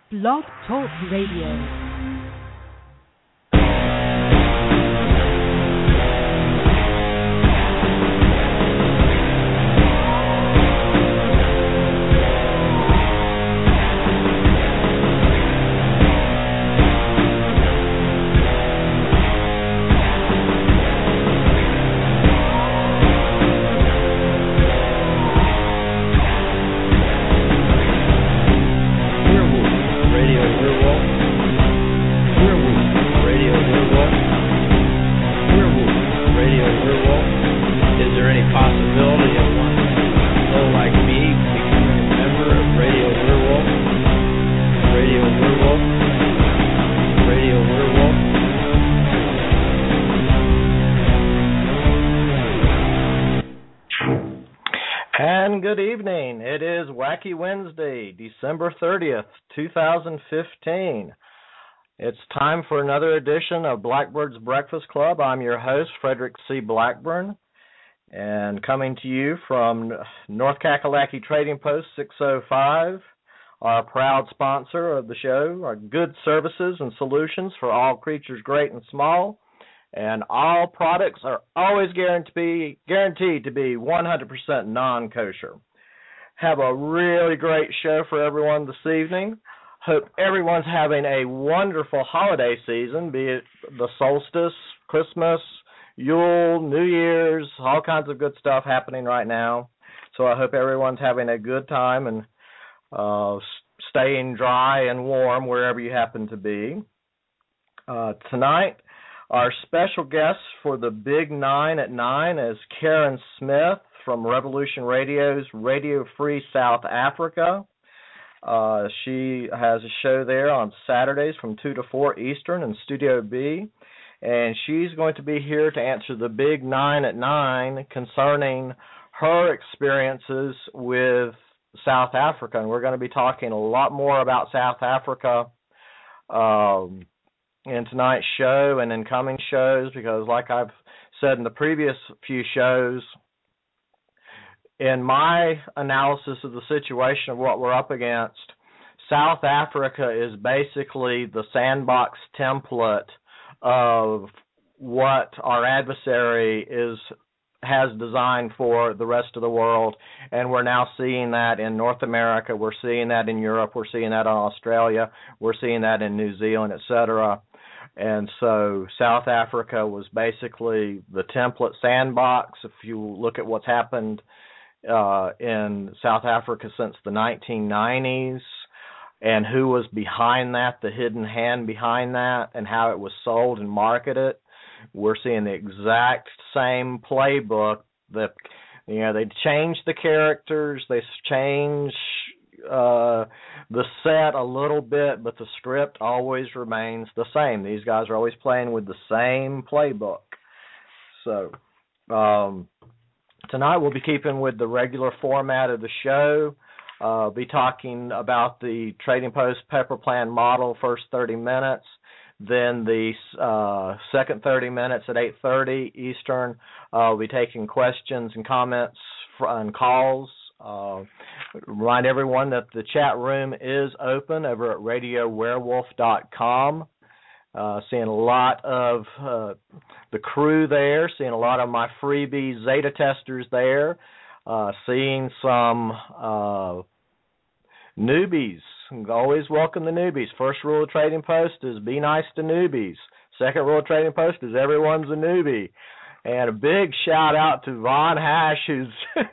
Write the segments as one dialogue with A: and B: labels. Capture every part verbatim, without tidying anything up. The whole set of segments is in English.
A: Blog Talk Radio.
B: Good evening. It is Wacky Wednesday, December thirtieth, two thousand fifteen. It's time for another edition of Blackbird's Breakfast Club. I'm your host, Frederick C. Blackburn, and coming to you from North Kakalaki Trading Post six oh five, our proud sponsor of the show, our good services and solutions for all creatures great and small. And all products are always guaranteed guaranteed to be one hundred percent non-kosher. Have a really great show for everyone this evening. Hope everyone's having a wonderful holiday season, be it the solstice, Christmas, Yule, New Year's, all kinds of good stuff happening right now. So I hope everyone's having a good time and uh, staying dry and warm wherever you happen to be. Uh, tonight, our special guest for the Big Nine at Nine is Karen Smith from Revolution Radio's Radio Free South Africa. Uh, she has a show there on Saturdays from two to four Eastern in Studio B, and she's going to be here to answer the Big Nine at Nine concerning her experiences with South Africa, and we're going to be talking a lot more about South Africa um, in tonight's show and in coming shows, because like I've said in the previous few shows, in my analysis of the situation of what we're up against, South Africa is basically the sandbox template of what our adversary is has designed for the rest of the world, and we're now seeing that in North America, we're seeing that in Europe, we're seeing that in Australia, we're seeing that in New Zealand, et cetera. And so South Africa was basically the template sandbox. If you look at what's happened uh, in South Africa since the nineteen nineties and who was behind that, the hidden hand behind that, and how it was sold and marketed, we're seeing the exact same playbook. That, you know, they changed the characters, they changed Uh, the set a little bit, but the script always remains the same. These guys are always playing with the same playbook. So um, tonight we'll be keeping with the regular format of the show. Uh, be talking about the Trading Post Pepper Plan model first thirty minutes. Then the uh, second thirty minutes at eight thirty Eastern, uh, we'll be taking questions and comments and calls. Uh, remind everyone that the chat room is open over at radio werewolf dot com. Uh, seeing a lot of uh, the crew there, seeing a lot of my freebie Zeta testers there, uh, seeing some uh, newbies. Always welcome the newbies. First rule of Trading Post is be nice to newbies. Second rule of Trading Post is everyone's a newbie. And a big shout out to Von Hash, who's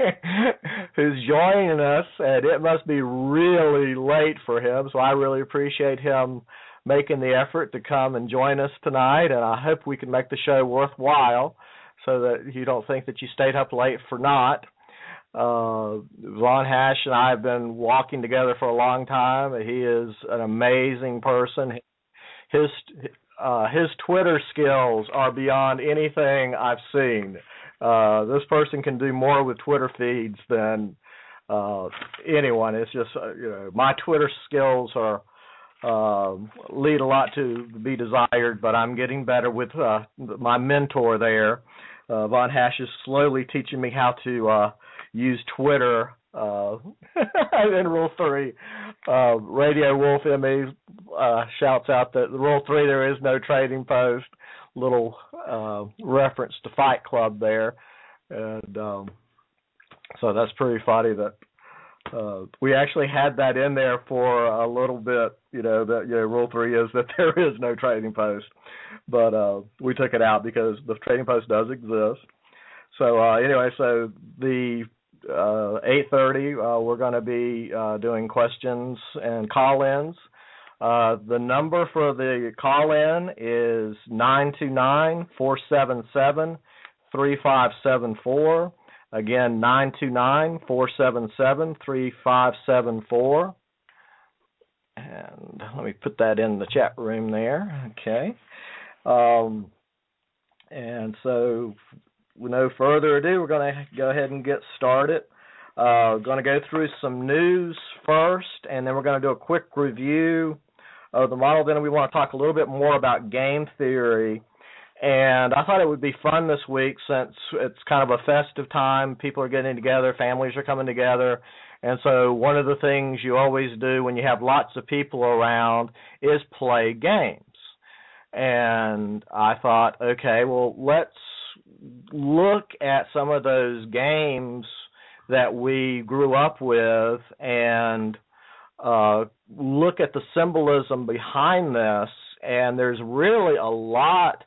B: who's joining us, and it must be really late for him, so I really appreciate him making the effort to come and join us tonight, and I hope we can make the show worthwhile so that you don't think that you stayed up late for naught. Uh, Von Hash and I have been walking together for a long time. He is an amazing person. His Uh, his Twitter skills are beyond anything I've seen. Uh, this person can do more with Twitter feeds than uh, anyone. It's just, uh, you know, my Twitter skills are uh, lead a lot to be desired, but I'm getting better with uh, my mentor there. Uh, Von Hash is slowly teaching me how to uh, use Twitter Uh, in Rule three, uh, Radio Wolf M E uh, shouts out that the Rule three, there is no trading post. Little uh, reference to Fight Club there. And um, so that's pretty funny that uh, we actually had that in there for a little bit, you know, that you know, Rule three is that there is no trading post. But uh, we took it out because the trading post does exist. So uh, anyway, so the uh, eight thirty, uh, we're going to be uh, doing questions and call-ins. Uh, the number for the call-in is nine two nine, four seven seven, three five seven four. Again, nine two nine, four seven seven, three five seven four. And let me put that in the chat room there. Okay. Um, and so, with no further ado, we're going to go ahead and get started. Uh, we're going to go through some news first, and then we're going to do a quick review of the model. Then we want to talk a little bit more about game theory. And I thought it would be fun this week since it's kind of a festive time. People are getting together, families are coming together. And so one of the things you always do when you have lots of people around is play games. And I thought, okay, well, let's look at some of those games that we grew up with and uh, look at the symbolism behind this. And there's really a lot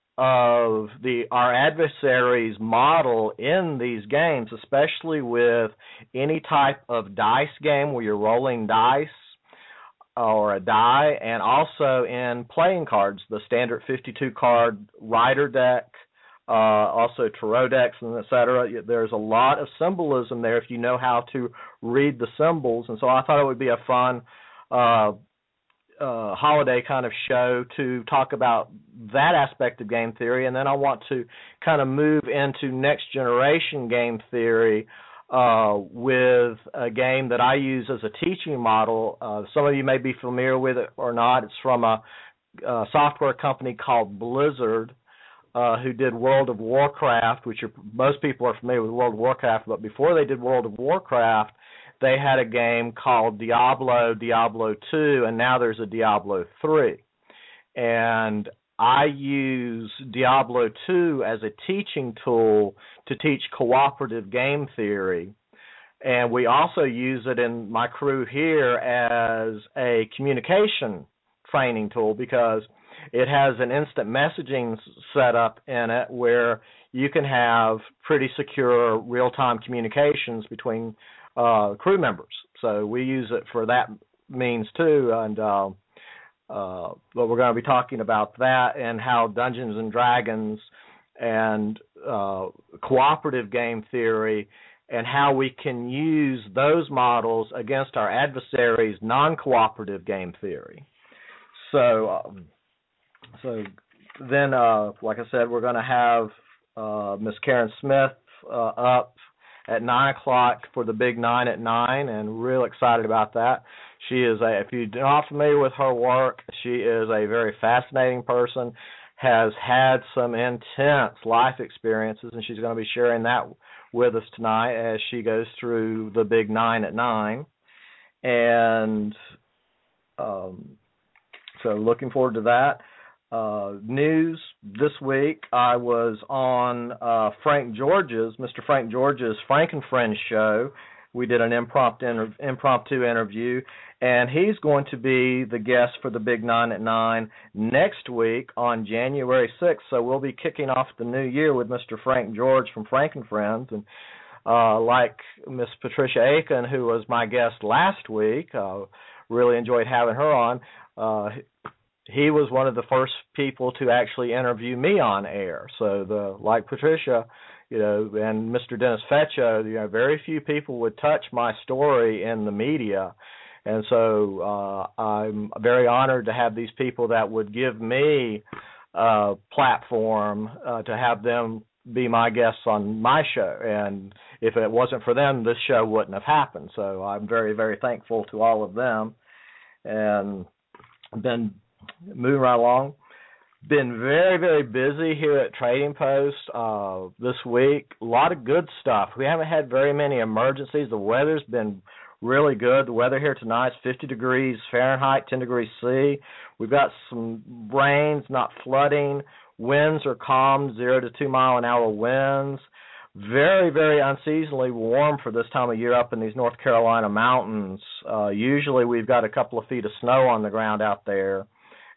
B: of the our adversaries' model in these games, especially with any type of dice game where you're rolling dice or a die, and also in playing cards, the standard fifty-two card Rider deck, uh, also Tarot decks, and et cetera. There's a lot of symbolism there if you know how to read the symbols, and so I thought it would be a fun uh, uh, holiday kind of show to talk about that aspect of game theory, and then I want to kind of move into next generation game theory uh, with a game that I use as a teaching model. Uh, some of you may be familiar with it or not. It's from a, a software company called Blizzard, uh, who did World of Warcraft, which are, most people are familiar with World of Warcraft, but before they did World of Warcraft, they had a game called Diablo, Diablo two, and now there's a Diablo three. And I use Diablo two as a teaching tool to teach cooperative game theory. And we also use it in my crew here as a communication training tool because it has an instant messaging setup in it where you can have pretty secure real-time communications between Uh, crew members. So we use it for that means too, and uh, uh, but we're going to be talking about that and how Dungeons and Dragons and uh, cooperative game theory and how we can use those models against our adversaries' non-cooperative game theory. So, um, so then, uh, like I said, we're going to have uh, Miss Karen Smith uh, up at nine o'clock for the Big Nine at nine, and real excited about that. She is a, if you're not familiar with her work, she is a very fascinating person, has had some intense life experiences, and she's going to be sharing that with us tonight as she goes through the Big Nine at nine. And um, so looking forward to that. Uh, news this week, I was on uh, Frank George's, Mister Frank George's Frank and Friends show. We did an impromptu, inter- impromptu interview, and he's going to be the guest for the Big Nine at nine next week on January sixth. So we'll be kicking off the new year with Mister Frank George from Frank and Friends. And uh, like Miss Patricia Aiken, who was my guest last week, uh, really enjoyed having her on. Uh, He was one of the first people to actually interview me on air. So, the like Patricia, you know, and Mister Dennis Fetcho, you know, very few people would touch my story in the media. And so uh, I'm very honored to have these people that would give me a platform uh, to have them be my guests on my show. And if it wasn't for them, this show wouldn't have happened. So I'm very, very thankful to all of them. And been moving right along. been very, very busy here at Trading Post uh, this week. A lot of good stuff. We haven't had very many emergencies. The weather's been really good. The weather here tonight is fifty degrees Fahrenheit, ten degrees C. We've got some rains, not flooding. Winds are calm, zero to two mile an hour winds. Very, very unseasonably warm for this time of year up in these North Carolina mountains. Uh, usually we've got a couple of feet of snow on the ground out there,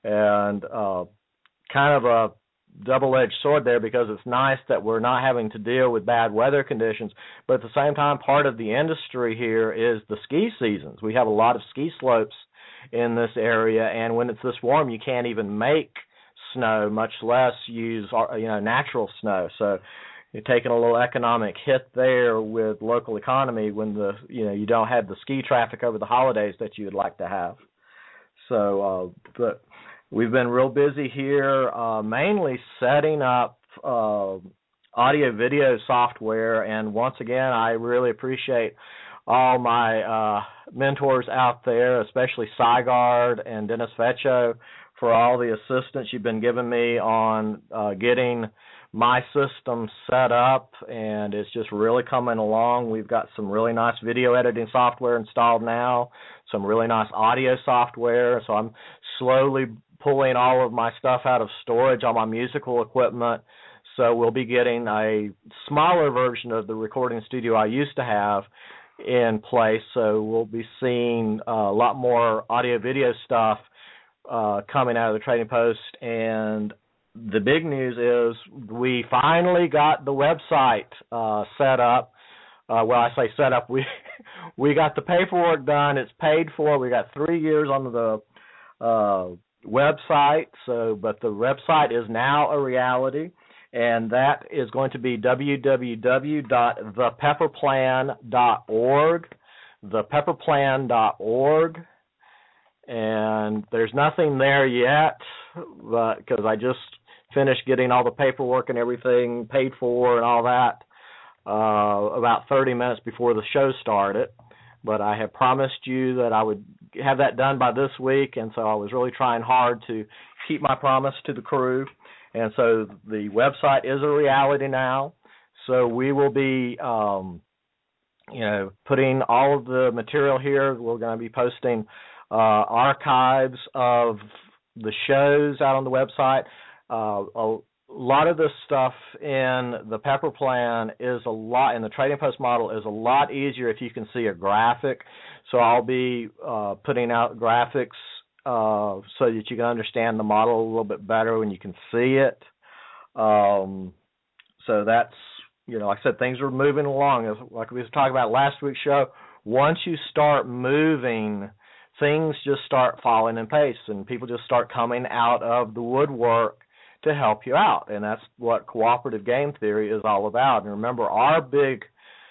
B: and uh, kind of a double-edged sword there because it's nice that we're not having to deal with bad weather conditions, but at the same time, part of the industry here is the ski seasons. We have a lot of ski slopes in this area, and when it's this warm, you can't even make snow, much less use you know natural snow. So you're taking a little economic hit there with local economy when the you know you don't have the ski traffic over the holidays that you would like to have. So, uh, but we've been real busy here, uh, mainly setting up uh, audio-video software, and once again, I really appreciate all my uh, mentors out there, especially Sygard and Dennis Feccio, for all the assistance you've been giving me on uh, getting my system set up, and it's just really coming along. We've got some really nice video editing software installed now, some really nice audio software, so I'm slowly pulling all of my stuff out of storage, all my musical equipment, so we'll be getting a smaller version of the recording studio I used to have in place, so we'll be seeing uh, a lot more audio-video stuff uh, coming out of the Trading Post, and the big news is we finally got the website uh, set up. Uh, well, I say set up. We we got the paperwork done. It's paid for. We got three years on the uh, website. So, but the website is now a reality, and that is going to be w w w dot the pepper plan dot org. the pepper plan dot org. And there's nothing there yet, but because I just finished getting all the paperwork and everything paid for and all that uh, about thirty minutes before the show started. But I have promised you that I would have that done by this week, and so I was really trying hard to keep my promise to the crew. And so the website is a reality now. So we will be, um, you know, putting all of the material here. We're going to be posting uh, archives of the shows out on the website. Uh, a lot of this stuff in the Pepper Plan is a lot, in the Trading Post model, is a lot easier if you can see a graphic. So I'll be uh, putting out graphics uh, so that you can understand the model a little bit better when you can see it. Um, so that's, you know, like I said, things are moving along. As, like we was talking about last week's show, once you start moving, things just start falling in place, and people just start coming out of the woodwork to help you out, and that's what cooperative game theory is all about. And remember, our big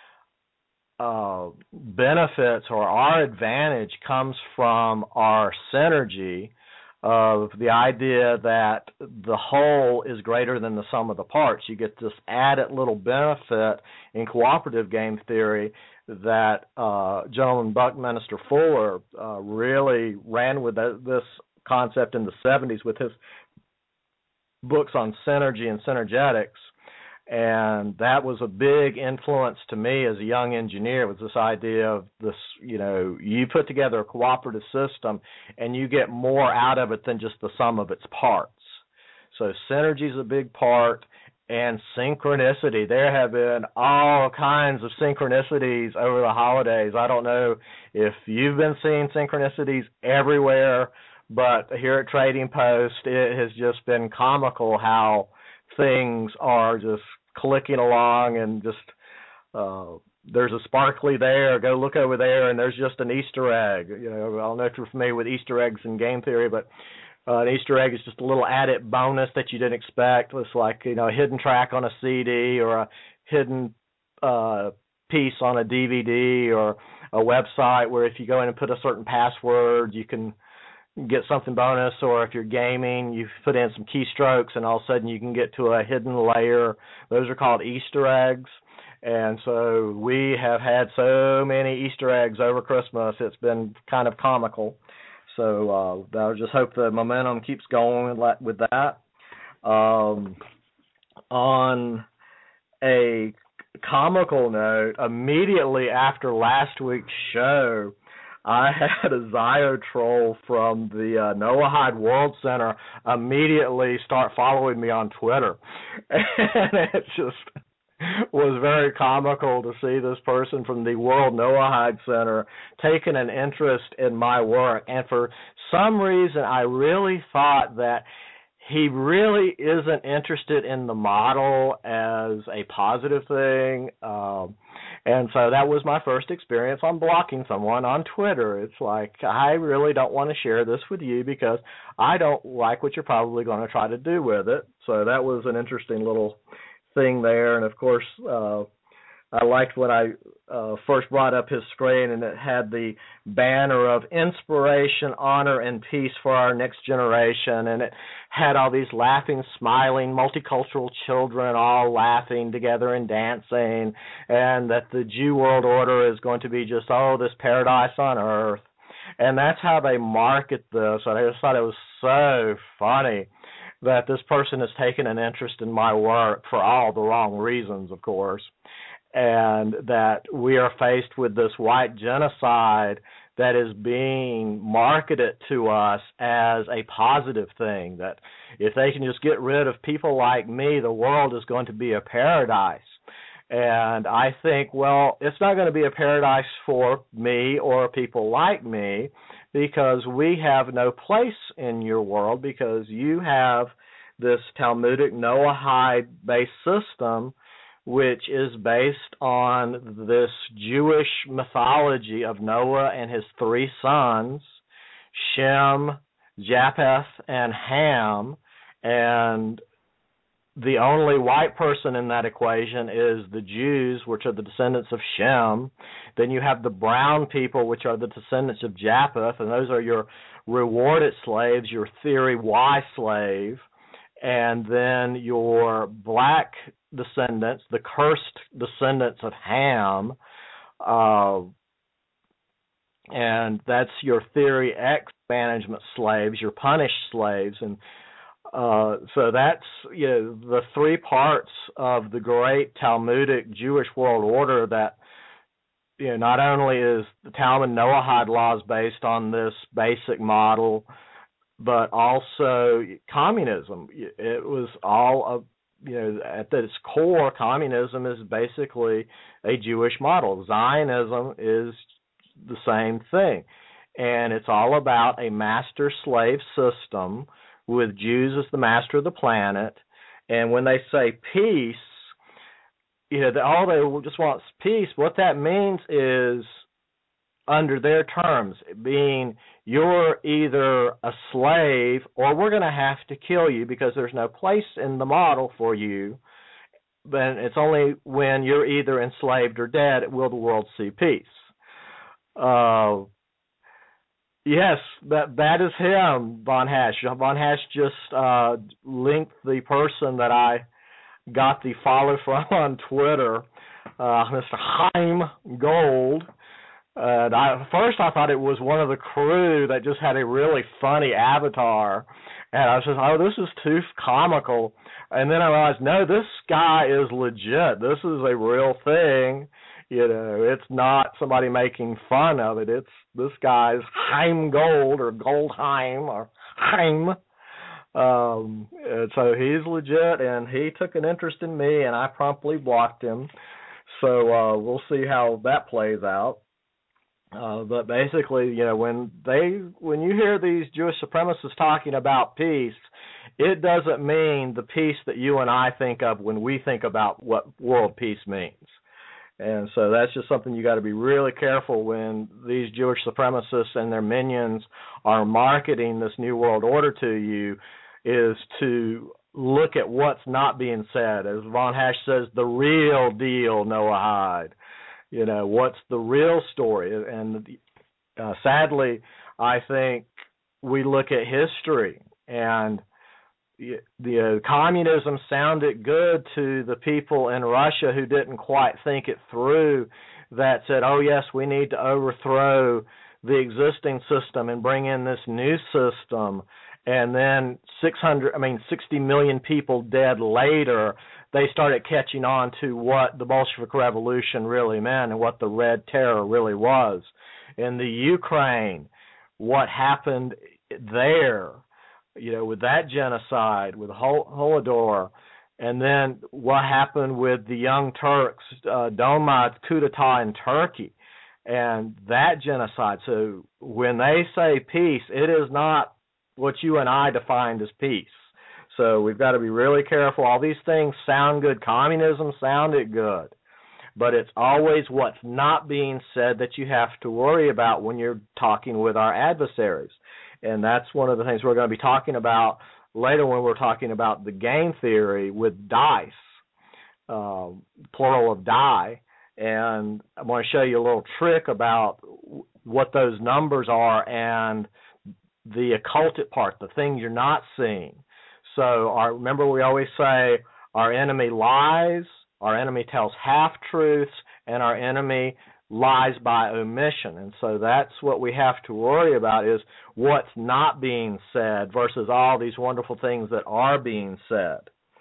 B: uh, benefits or our advantage comes from our synergy of the idea that the whole is greater than the sum of the parts. You get this added little benefit in cooperative game theory that uh, gentleman Buckminster Fuller uh, really ran with this concept in the seventies with his books on synergy and synergetics, and that was a big influence to me as a young engineer, was this idea of this, you know, you put together a cooperative system and you get more out of it than just the sum of its parts. So synergy is a big part, and synchronicity. There have been all kinds of synchronicities over the holidays. I don't know if you've been seeing synchronicities everywhere, but here at Trading Post, it has just been comical how things are just clicking along, and just uh, there's a sparkly there, go look over there, and there's just an Easter egg. You know, I don't know if you're familiar with Easter eggs in game theory, but uh, an Easter egg is just a little added bonus that you didn't expect. It's like, you know, a hidden track on a C D, or a hidden uh, piece on a D V D, or a website where if you go in and put a certain password, you can get something bonus. Or if you're gaming, you put in some keystrokes and all of a sudden you can get to a hidden layer. Those are called Easter eggs. And so we have had so many Easter eggs over Christmas, it's been kind of comical. So uh, I just hope the momentum keeps going with that. Um, on a comical note, immediately after last week's show, I had a Ziotroll from the uh, Noahide World Center immediately start following me on Twitter. And it just was very comical to see this person from the World Noahide Center taking an interest in my work. And for some reason, I really thought that he really isn't interested in the model as a positive thing. Um, and so that was my first experience on blocking someone on Twitter. It's like, I really don't want to share this with you because I don't like what you're probably going to try to do with it. So that was an interesting little thing there. And, of course, uh, I liked when I uh, first brought up his screen, and it had the banner of inspiration, honor, and peace for our next generation, and it had all these laughing, smiling, multicultural children all laughing together and dancing, and that the Jew world order is going to be just, oh, this paradise on earth. And that's how they market this. And I just thought it was so funny that this person has taken an interest in my work for all the wrong reasons, of course. And that we are faced with this white genocide that is being marketed to us as a positive thing, that if they can just get rid of people like me, the world is going to be a paradise. And I think, well, it's not going to be a paradise for me or people like me because we have no place in your world, because you have this Talmudic Noahide-based system which is based on this Jewish mythology of Noah and his three sons, Shem, Japheth, and Ham, and the only white person in that equation is the Jews, which are the descendants of Shem. Then you have the brown people, which are the descendants of Japheth, and those are your rewarded slaves, your theory Y slave. And then your black descendants, the cursed descendants of Ham, uh, and that's your theory X management slaves, your punished slaves. And uh, so that's, you know, the three parts of the great Talmudic Jewish world order that, you know, not only is the Talmud Noahide laws based on this basic model, but also communism. It was all of, you know, at its core, communism is basically a Jewish model. Zionism is the same thing. And it's all about a master-slave system with Jews as the master of the planet. And when they say peace, you know, all they just want peace. What that means is, under their terms, being you're either a slave or we're going to have to kill you because there's no place in the model for you. Then it's only when you're either enslaved or dead will the world see peace. Uh, yes, that that is him, Von Hash. Von Hash just uh, linked the person that I got the follow from on Twitter, uh, Mister Chaim Gold. And I, at first I thought it was one of the crew that just had a really funny avatar. And I was just, oh, this is too comical. And then I realized, no, this guy is legit. This is a real thing. You know, it's not somebody making fun of it. It's this guy's Chaim Gold or Goldheim or Chaim. Um, and so he's legit, and he took an interest in me, and I promptly blocked him. So uh, we'll see how that plays out. Uh, but basically, you know, when they when you hear these Jewish supremacists talking about peace, it doesn't mean the peace that you and I think of when we think about what world peace means. And so that's just something you got to be really careful when these Jewish supremacists and their minions are marketing this new world order to you, is to look at what's not being said. As Von Hash says, the real deal, Noahide. You know, what's the real story? And uh, sadly, I think we look at history, and the, the uh, communism sounded good to the people in Russia who didn't quite think it through, that said, oh, yes, we need to overthrow the existing system and bring in this new system. and then six hundred, I mean, sixty million people dead later, they started catching on to what the Bolshevik Revolution really meant and what the Red Terror really was. In the Ukraine, what happened there, you know, with that genocide, with Hol- Holodomor, and then what happened with the Young Turks, uh, Doma coup d'etat in Turkey, and that genocide. So when they say peace, it is not what you and I defined as peace. So we've got to be really careful. All these things sound good. Communism sounded good. But it's always what's not being said that you have to worry about when you're talking with our adversaries. And that's one of the things we're going to be talking about later when we're talking about the game theory with dice, uh, plural of die. And I'm going to show you a little trick about what those numbers are and the occulted part, the thing you're not seeing. So our, remember we always say our enemy lies, our enemy tells half-truths, and our enemy lies by omission. And so that's what we have to worry about, is what's not being said versus all these wonderful things that are being said.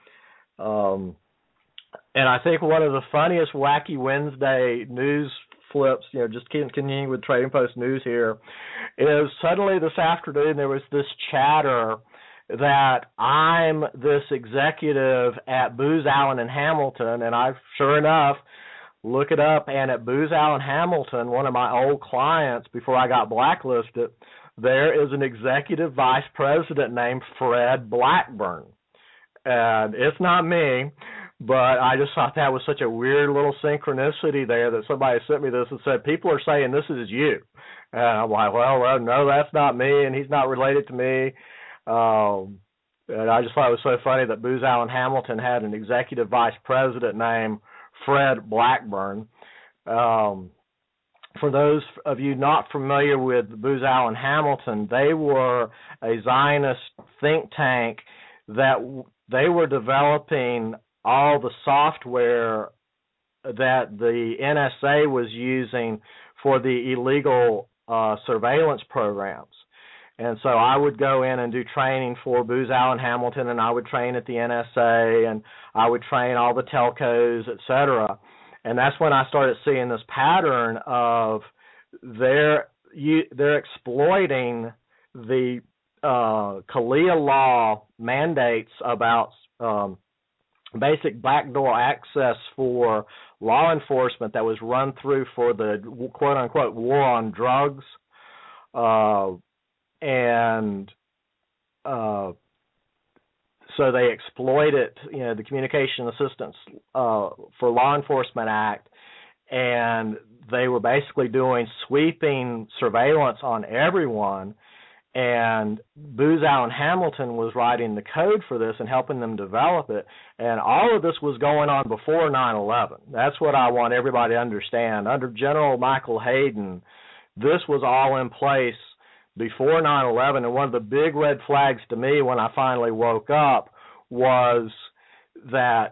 B: Um, and I think one of the funniest Wacky Wednesday news flips, you know, just continuing with Trading Post News here, is suddenly this afternoon there was this chatter that I'm this executive at Booz Allen and Hamilton, and I, sure enough, look it up, and at Booz Allen Hamilton, one of my old clients before I got blacklisted, there is an executive vice president named Fred Blackburn. And it's not me, but I just thought that was such a weird little synchronicity there that somebody sent me this and said, people are saying this is you. And I'm like, well, well no, that's not me, and he's not related to me. Um, and I just thought it was so funny that Booz Allen Hamilton had an executive vice president named Fred Blackburn. Um, for those of you not familiar with Booz Allen Hamilton, they were a Zionist think tank that w- they were developing all the software that the N S A was using for the illegal uh, surveillance programs. And so I would go in and do training for Booz Allen Hamilton, and I would train at the N S A, and I would train all the telcos, et cetera. And that's when I started seeing this pattern of they're, you, they're exploiting the uh, CALEA law mandates about um, basic backdoor access for law enforcement that was run through for the quote-unquote war on drugs. Uh, and uh, so they exploited, you know, the Communication Assistance uh, for Law Enforcement Act, and they were basically doing sweeping surveillance on everyone. And Booz Allen Hamilton was writing the code for this and helping them develop it. And all of this was going on before nine eleven. That's what I want everybody to understand. Under General Michael Hayden, this was all in place before nine eleven. And one of the big red flags to me when I finally woke up was that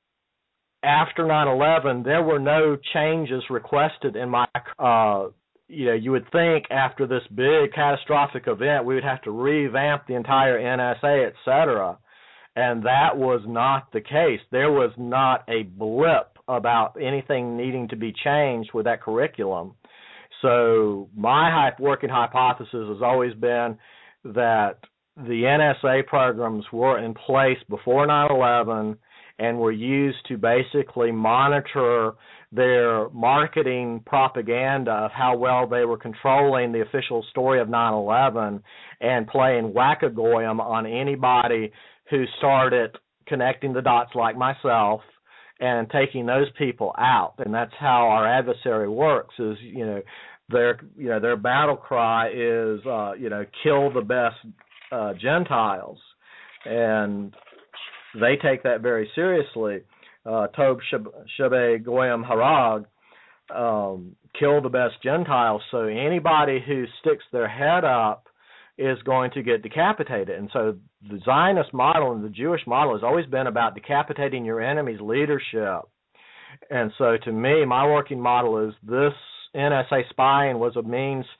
B: after nine eleven, there were no changes requested in my uh you know, you would think after this big catastrophic event, we would have to revamp the entire N S A, et cetera. And that was not the case. There was not a blip about anything needing to be changed with that curriculum. So my working hypothesis has always been that the N S A programs were in place before nine eleven and were used to basically monitor their marketing propaganda of how well they were controlling the official story of nine eleven and playing whack-a-goyim on anybody who started connecting the dots like myself and taking those people out. And that's how our adversary works, is, you know, their, you know, their battle cry is, uh, you know, kill the best uh, Gentiles. And they take that very seriously. Uh, Tob Shebe Goyim Harag, um, kill the best Gentiles. So anybody who sticks their head up is going to get decapitated. And so the Zionist model and the Jewish model has always been about decapitating your enemy's leadership. And so to me, my working model is this N S A spying was a means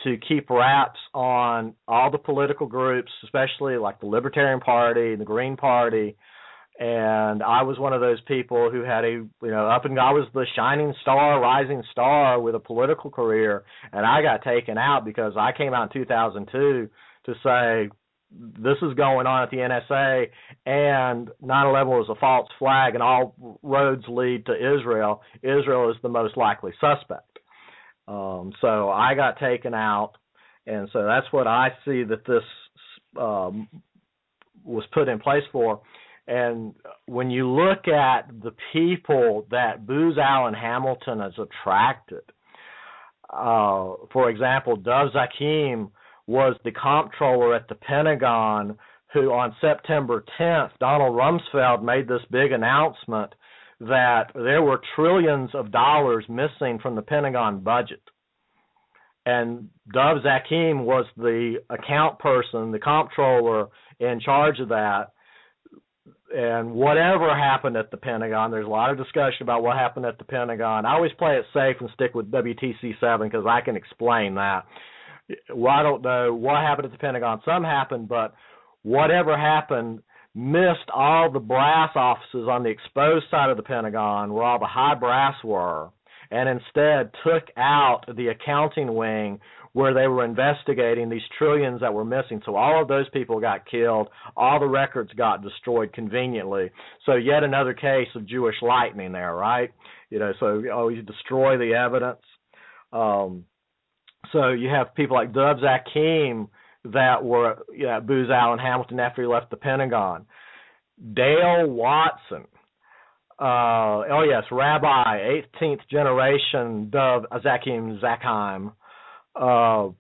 B: to keep wraps on all the political groups, especially like the Libertarian Party and the Green Party. And I was one of those people who had a, you know, up and I was the shining star, rising star with a political career, and I got taken out because I came out in two thousand two to say this is going on at the N S A, and nine eleven was a false flag, and all roads lead to Israel. Israel is the most likely suspect. Um, so I got taken out, and so that's what I see that this um, was put in place for. And when you look at the people that Booz Allen Hamilton has attracted, uh, for example, Dov Zakheim was the comptroller at the Pentagon who on September tenth, Donald Rumsfeld made this big announcement that there were trillions of dollars missing from the Pentagon budget. And Dov Zakheim was the account person, the comptroller in charge of that. And whatever happened at the Pentagon, there's a lot of discussion about what happened at the Pentagon. I always play it safe and stick with W T C seven because I can explain that. Well, I don't know what happened at the Pentagon. Some happened, but whatever happened missed all the brass offices on the exposed side of the Pentagon where all the high brass were, and instead took out the accounting wing where they were investigating these trillions that were missing. So all of those people got killed. All the records got destroyed conveniently. So yet another case of Jewish lightning there, right? You know, so oh, you destroy the evidence. Um, so you have people like Dov Zakheim that were you know, Booz Allen Hamilton after he left the Pentagon. Dale Watson. Uh, oh, yes, Rabbi, eighteenth generation Dov Zakheim Zakheim. Uh,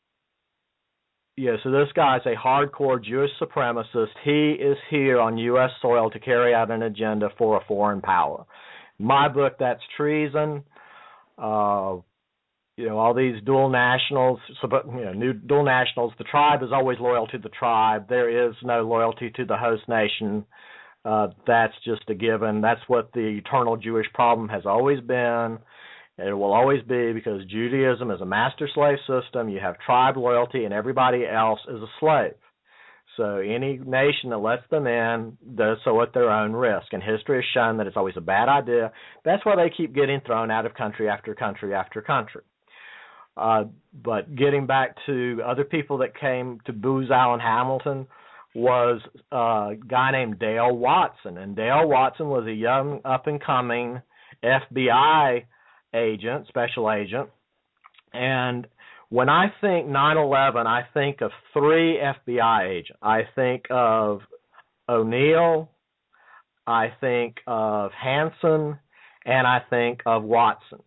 B: yeah, so this guy's a hardcore Jewish supremacist. He is here on U S soil to carry out an agenda for a foreign power. In my book, that's treason. Uh, you know, all these dual nationals, you know, new dual nationals. The tribe is always loyal to the tribe. There is no loyalty to the host nation. Uh, that's just a given. That's what the eternal Jewish problem has always been. It will always be because Judaism is a master-slave system. You have tribe loyalty, and everybody else is a slave. So any nation that lets them in does so at their own risk. And history has shown that it's always a bad idea. That's why they keep getting thrown out of country after country after country. Uh, but getting back to other people that came to Booz Allen Hamilton was a guy named Dale Watson. And Dale Watson was a young, up-and-coming F B I agent, special agent. And when I think nine eleven, I think of three F B I agents. I think of O'Neill, I think of Hansen, and I think of Watson.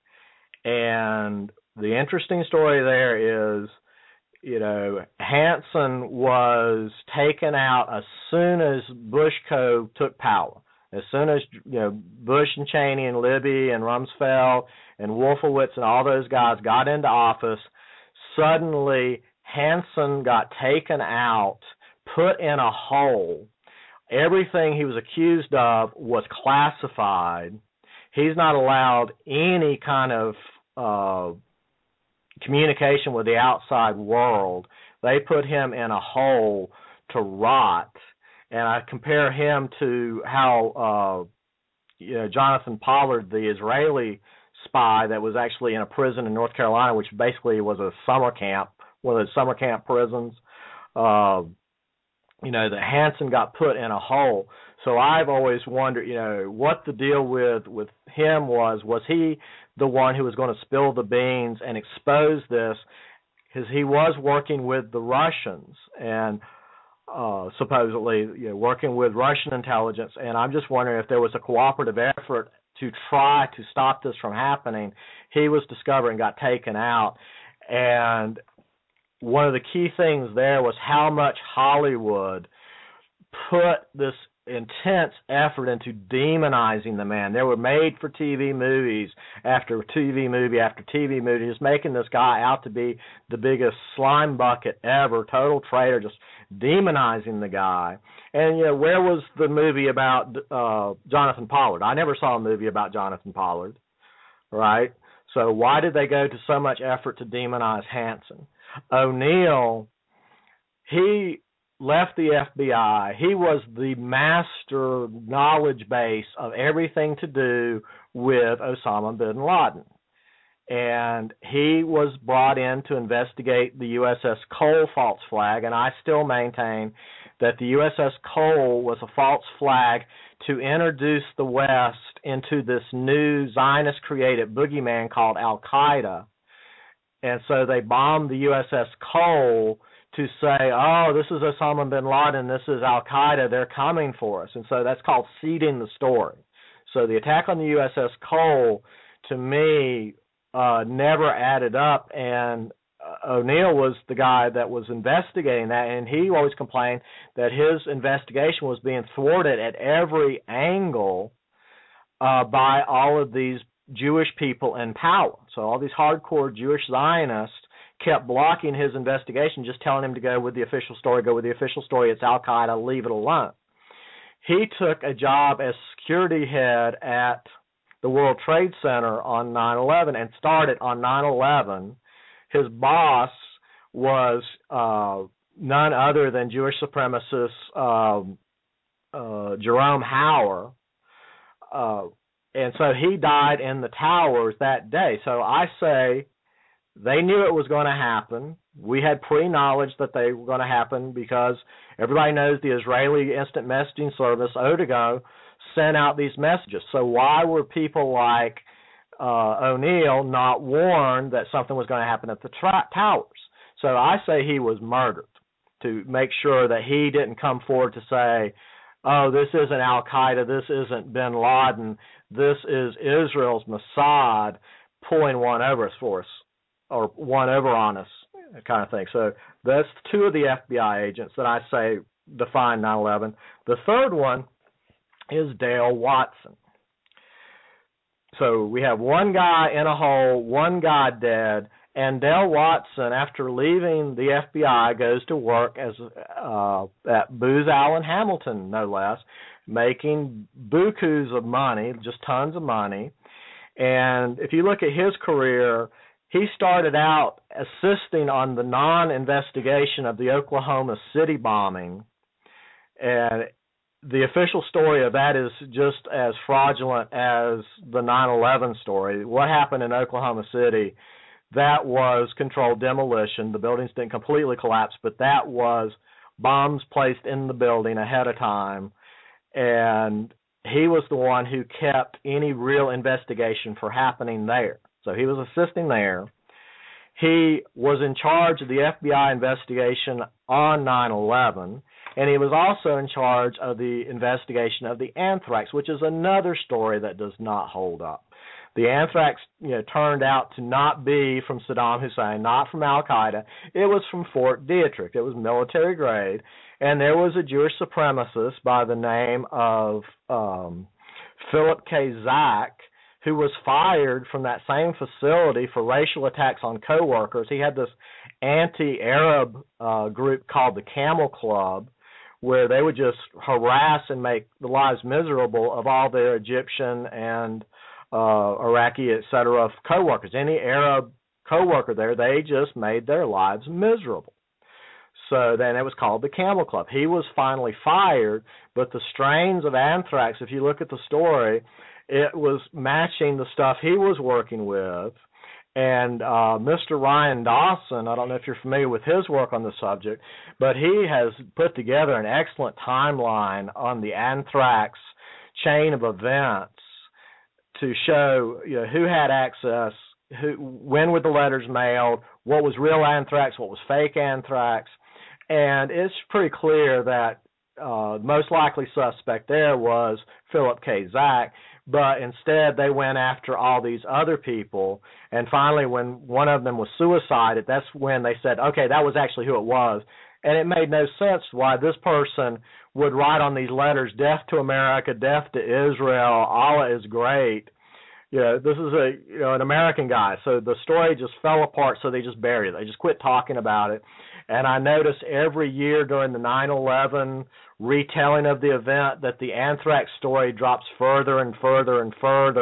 B: And the interesting story there is, you know, Hansen was taken out as soon as Bush Co. took power. As soon as, you know, Bush and Cheney and Libby and Rumsfeld and Wolfowitz and all those guys got into office, suddenly Hansen got taken out, put in a hole. Everything he was accused of was classified. He's not allowed any kind of uh, communication with the outside world. They put him in a hole to rot. And I compare him to how uh, you know, Jonathan Pollard, the Israeli spy that was actually in a prison in North Carolina, which basically was a summer camp, one of those summer camp prisons, uh, you know, that Hansen got put in a hole. So I've always wondered, you know, what the deal with, with him was. Was he the one who was going to spill the beans and expose this? Because he was working with the Russians and Uh, supposedly, you know, working with Russian intelligence, and I'm just wondering if there was a cooperative effort to try to stop this from happening. He was discovered and got taken out, and one of the key things there was how much Hollywood put this intense effort into demonizing the man. There were made-for-T V movies after T V movie after T V movie, just making this guy out to be the biggest slime bucket ever, total traitor, just demonizing the guy. And, you know, where was the movie about uh, Jonathan Pollard? I never saw a movie about Jonathan Pollard, right? So why did they go to so much effort to demonize Hansen? O'Neill, he left the F B I. He was the master knowledge base of everything to do with Osama bin Laden. And he was brought in to investigate the U S S Cole false flag, and I still maintain that the U S S Cole was a false flag to introduce the West into this new Zionist-created boogeyman called Al-Qaeda. And so they bombed the U S S Cole to say, oh, this is Osama bin Laden, this is Al-Qaeda, they're coming for us. And so that's called seeding the story. So the attack on the U S S Cole, to me, uh, never added up, and uh, O'Neill was the guy that was investigating that, and he always complained that his investigation was being thwarted at every angle uh, by all of these Jewish people in power. So all these hardcore Jewish Zionists kept blocking his investigation, just telling him to go with the official story, go with the official story, it's Al-Qaeda, leave it alone. He took a job as security head at the World Trade Center on nine eleven and started on nine eleven. His boss was uh, none other than Jewish supremacist um, uh, Jerome Hauer, uh, and so he died in the towers that day. So I say they knew it was going to happen. We had pre-knowledge that they were going to happen because everybody knows the Israeli instant messaging service, Odigo, sent out these messages. So why were people like uh, O'Neill not warned that something was going to happen at the tra- towers? So I say he was murdered to make sure that he didn't come forward to say, oh, this isn't Al-Qaeda, this isn't bin Laden, this is Israel's Mossad pulling one over us for us, or one over on us, kind of thing. So that's two of the F B I agents that I say define nine eleven. The third one is Dale Watson. So we have one guy in a hole, one guy dead, and Dale Watson, after leaving the F B I, goes to work as uh, at Booz Allen Hamilton, no less, making bukus of money, just tons of money. And if you look at his career, he started out assisting on the non-investigation of the Oklahoma City bombing, and the official story of that is just as fraudulent as the nine eleven story. What happened in Oklahoma City, that was controlled demolition. The buildings didn't completely collapse, but that was bombs placed in the building ahead of time, and he was the one who kept any real investigation from happening there. So he was assisting there. He was in charge of the F B I investigation on nine eleven, and he was also in charge of the investigation of the anthrax, which is another story that does not hold up. The anthrax, you know, turned out to not be from Saddam Hussein, not from Al-Qaeda. It was from Fort Detrick. It was military grade, and there was a Jewish supremacist by the name of um, Philip K. Zack, who was fired from that same facility for racial attacks on coworkers. He had this anti-Arab uh, group called the Camel Club, where they would just harass and make the lives miserable of all their Egyptian and uh, Iraqi, et cetera, coworkers. Any Arab coworker there, they just made their lives miserable. So then it was called the Camel Club. He was finally fired, but the strains of anthrax, if you look at the story, it was matching the stuff he was working with. And uh, Mister Ryan Dawson, I don't know if you're familiar with his work on the subject, but he has put together an excellent timeline on the anthrax chain of events to show, you know, who had access, who, when were the letters mailed, what was real anthrax, what was fake anthrax. And it's pretty clear that uh, most likely suspect there was Philip K. Zack, but instead they went after all these other people, and finally when one of them was suicided, that's when they said, okay, that was actually who it was. And it made no sense why this person would write on these letters, death to America, death to Israel, Allah is great. You know, this is a you know an American guy, so the story just fell apart, so they just buried it. They just quit talking about it. And I noticed every year during the nine eleven retelling of the event that the anthrax story drops further and further and further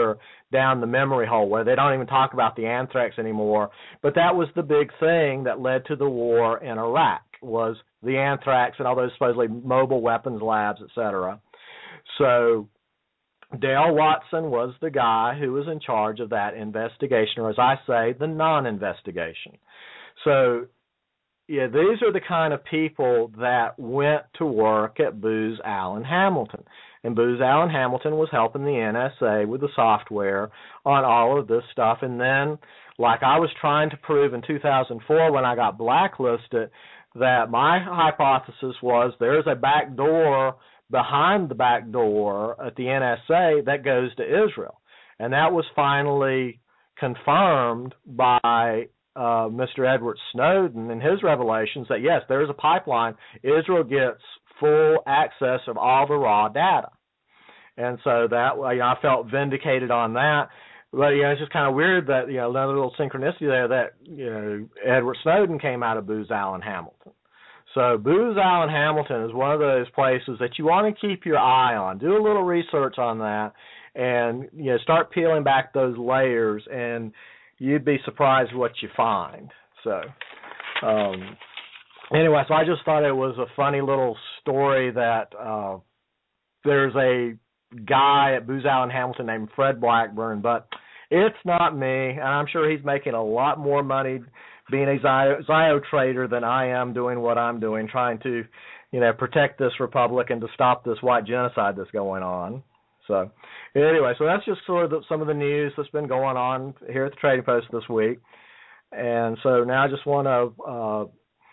B: down the memory hole where they don't even talk about the anthrax anymore. But that was the big thing that led to the war in Iraq, was the anthrax and all those supposedly mobile weapons labs, et cetera. So Dale Watson was the guy who was in charge of that investigation, or as I say, the non-investigation. So, yeah, these are the kind of people that went to work at Booz Allen Hamilton. And Booz Allen Hamilton was helping the N S A with the software on all of this stuff. And then, like I was trying to prove in two thousand four when I got blacklisted, that my hypothesis was there's a back door behind the back door at the N S A that goes to Israel. And that was finally confirmed by uh, Mister Edward Snowden in his revelations that, yes, there's a pipeline. Israel gets full access of all the raw data. And so that, you know, I felt vindicated on that. But, you know, it's just kind of weird that, you know, another little synchronicity there that, you know, Edward Snowden came out of Booz Allen Hamilton. So Booz Allen Hamilton is one of those places that you want to keep your eye on. Do a little research on that and, you know, start peeling back those layers, and you'd be surprised what you find. So, um, anyway, so I just thought it was a funny little story that uh, there's a guy at Booz Allen Hamilton named Fred Blackburn, but it's not me, and I'm sure he's making a lot more money being a Zio, Zio trader than I am doing what I'm doing, trying to, you know, protect this republic and to stop this white genocide that's going on. So, anyway, so that's just sort of the, some of the news that's been going on here at the Trading Post this week. And so now I just want to uh,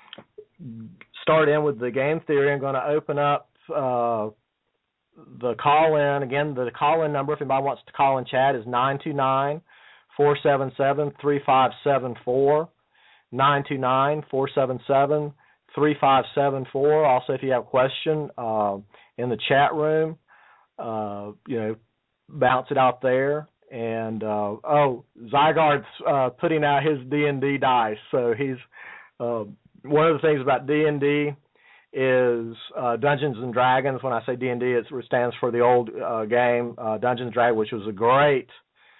B: start in with the game theory. I'm going to open up uh, the call-in. Again, the call-in number, if anybody wants to call and chat, is nine two nine, four seven seven, three five seven four, nine two nine, four seven seven, three five seven four. Also, if you have a question uh, in the chat room, uh, you know, bounce it out there. And, uh, oh, Zygarde's uh, putting out his D and D dice. So he's, uh, one of the things about D and D is uh, Dungeons and Dragons. When I say D and D, it stands for the old uh, game, uh, Dungeons and Dragons, which was a great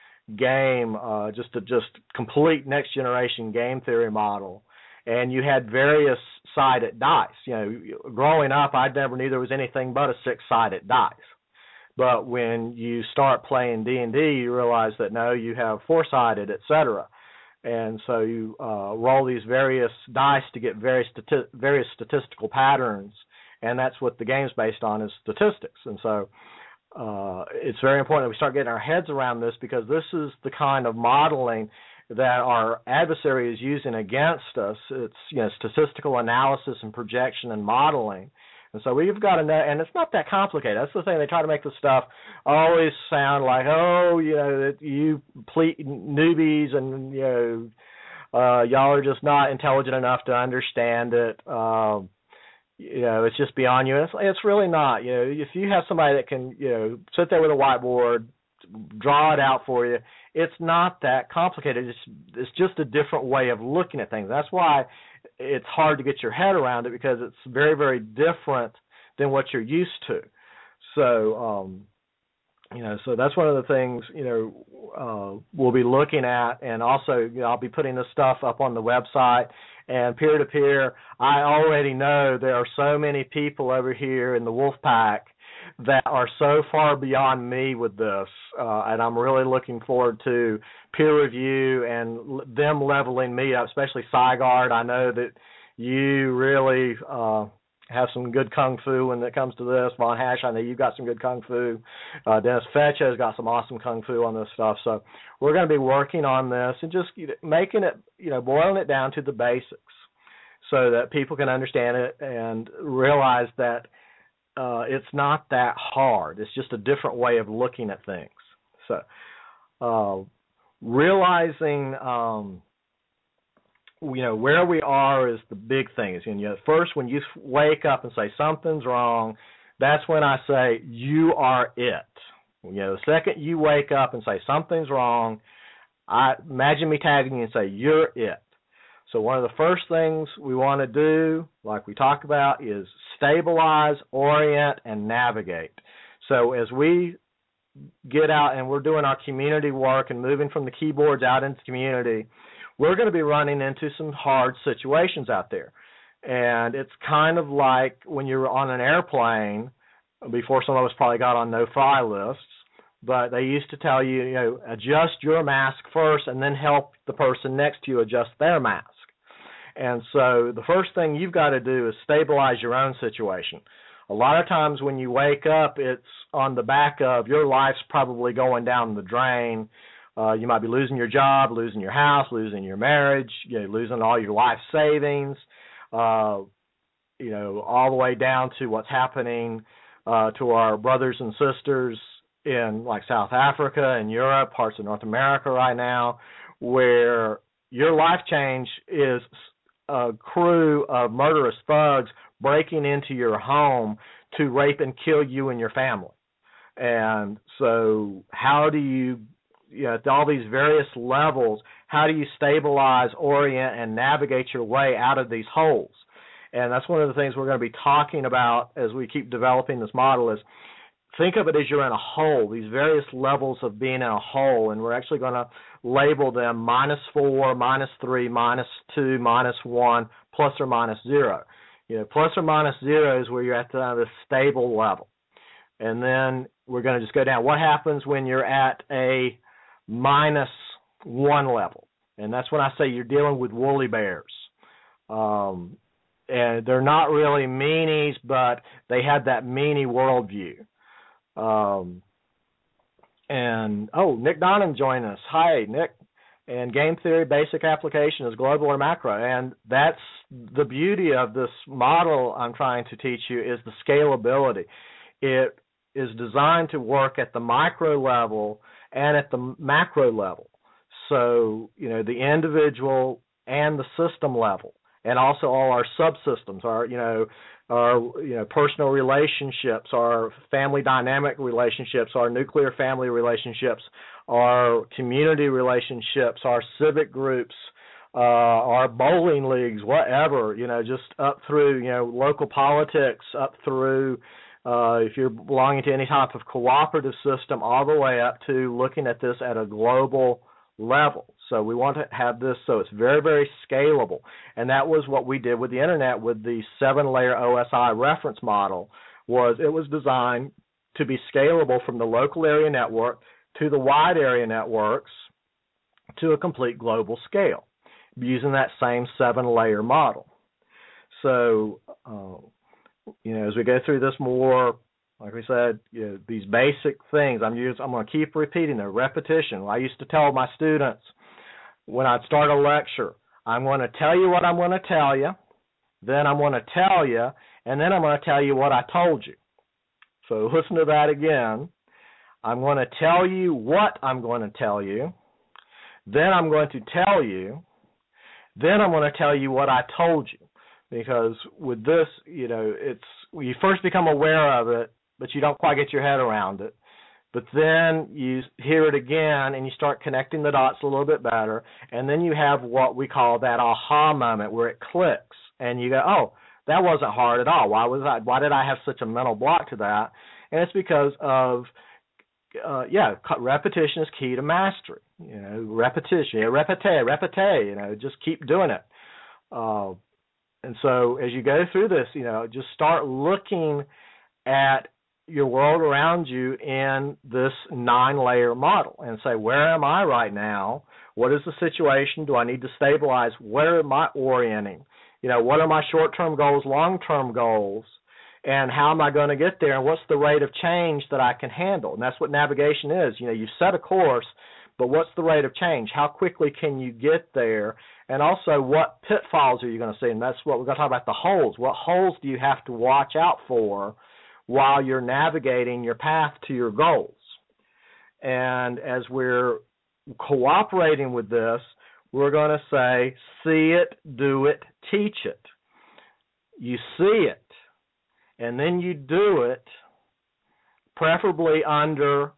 B: game, uh, just a just complete next generation game theory model. And you had various sided dice. You know, growing up, I never knew there was anything but a six sided dice. But when you start playing D and D, you realize that no, you have four sided, et cetera. And so you uh, roll these various dice to get various stati- various statistical patterns, and that's what the game's based on, is statistics. And so uh, it's very important that we start getting our heads around this, because this is the kind of modeling that our adversary is using against us. It's, you know, statistical analysis and projection and modeling. And so we've got to know, and it's not that complicated. That's the thing. They try to make this stuff always sound like, oh, you know, that you ple- newbies and, you know, uh, y'all are just not intelligent enough to understand it. Um, you know, it's just beyond you. And it's, it's really not. You know, if you have somebody that can, you know, sit there with a whiteboard, draw it out for you, it's not that complicated. It's, it's just a different way of looking at things. That's why it's hard to get your head around it, because it's very, very different than what you're used to. So, um, you know, so that's one of the things, you know, uh, we'll be looking at. And also, you know, I'll be putting this stuff up on the website. And peer-to-peer, I already know there are so many people over here in the Wolf Pack that are so far beyond me with this, uh, and I'm really looking forward to peer review and l- them leveling me up, especially Zygarde. I know that you really uh, have some good kung fu when it comes to this. Von Hash, I know you've got some good kung fu. Uh, Dennis Fecha has got some awesome kung fu on this stuff. So we're going to be working on this and just you know, making it, you know, boiling it down to the basics so that people can understand it and realize that Uh, it's not that hard. It's just a different way of looking at things. So, uh, realizing, um, you know, where we are is the big thing. Is, you know, first, when you wake up and say something's wrong, that's when I say you are it. You know, the second you wake up and say something's wrong, I imagine me tagging you and say you're it. So one of the first things we want to do, like we talked about, is stabilize, orient, and navigate. So as we get out and we're doing our community work and moving from the keyboards out into the community, we're going to be running into some hard situations out there. And it's kind of like when you're on an airplane, before some of us probably got on no-fly lists, but they used to tell you, you know, adjust your mask first and then help the person next to you adjust their mask. And so the first thing you've got to do is stabilize your own situation. A lot of times when you wake up, it's on the back of your life's probably going down the drain. Uh, you might be losing your job, losing your house, losing your marriage, you know, losing all your life savings, uh, you know, all the way down to what's happening uh, to our brothers and sisters in like South Africa and Europe, parts of North America right now, where your life change is a crew of murderous thugs breaking into your home to rape and kill you and your family. And so how do you, you know, at all these various levels, how do you stabilize, orient, and navigate your way out of these holes? And that's one of the things we're going to be talking about as we keep developing this model is think of it as you're in a hole, these various levels of being in a hole, and we're actually going to label them minus four, minus three, minus two, minus one, plus or minus zero. You know, plus or minus zero is where you're at the, the stable level. And then we're going to just go down. What happens when you're at a minus one level? And that's when I say you're dealing with woolly bears. Um, and they're not really meanies, but they have that meanie worldview. Um, and, oh, Nick Donnan joined us. Hi, Nick. And game theory basic application is global or macro. And that's the beauty of this model I'm trying to teach you is the scalability. It is designed to work at the micro level and at the macro level. So, you know, the individual and the system level, and also all our subsystems, our, you know, our, you know, personal relationships, our family dynamic relationships, our nuclear family relationships, our community relationships, our civic groups, uh, our bowling leagues, whatever, you know, just up through, you know, local politics, up through, uh, if you're belonging to any type of cooperative system, all the way up to looking at this at a global level. So we want to have this so it's very, very scalable. And that was what we did with the Internet with the seven-layer O S I reference model, was it was designed to be scalable from the local area network to the wide area networks to a complete global scale using that same seven-layer model. So, uh, you know, as we go through this more, like we said, you know, these basic things, I'm using, I'm going to keep repeating the repetition. I used to tell my students when I'd start a lecture, I'm going to tell you what I'm going to tell you, then I'm going to tell you, and then I'm going to tell you what I told you. So listen to that again. I'm going to tell you what I'm going to tell you, then I'm going to tell you, then I'm going to tell you what I told you. Because with this, you know, it's you first become aware of it, but you don't quite get your head around it. But then you hear it again and you start connecting the dots a little bit better, and then you have what we call that aha moment where it clicks, and you go, oh, that wasn't hard at all. Why was I? Why did I have such a mental block to that? And it's because of, uh, yeah, repetition is key to mastery. You know, repetition, repete, repete. You know, just keep doing it. Uh, and so as you go through this, you know, just start looking at your world around you in this nine-layer model and say, where am I right now? What is the situation? Do I need to stabilize? Where am I orienting? You know, what are my short-term goals, long-term goals, and how am I going to get there? And what's the rate of change that I can handle? And that's what navigation is. You know, you set a course, but what's the rate of change? How quickly can you get there? And also, what pitfalls are you going to see? And that's what we're going to talk about, the holes. What holes do you have to watch out for while you're navigating your path to your goals? And as we're cooperating with this, we're going to say, see it, do it, teach it. You see it, and then you do it, preferably under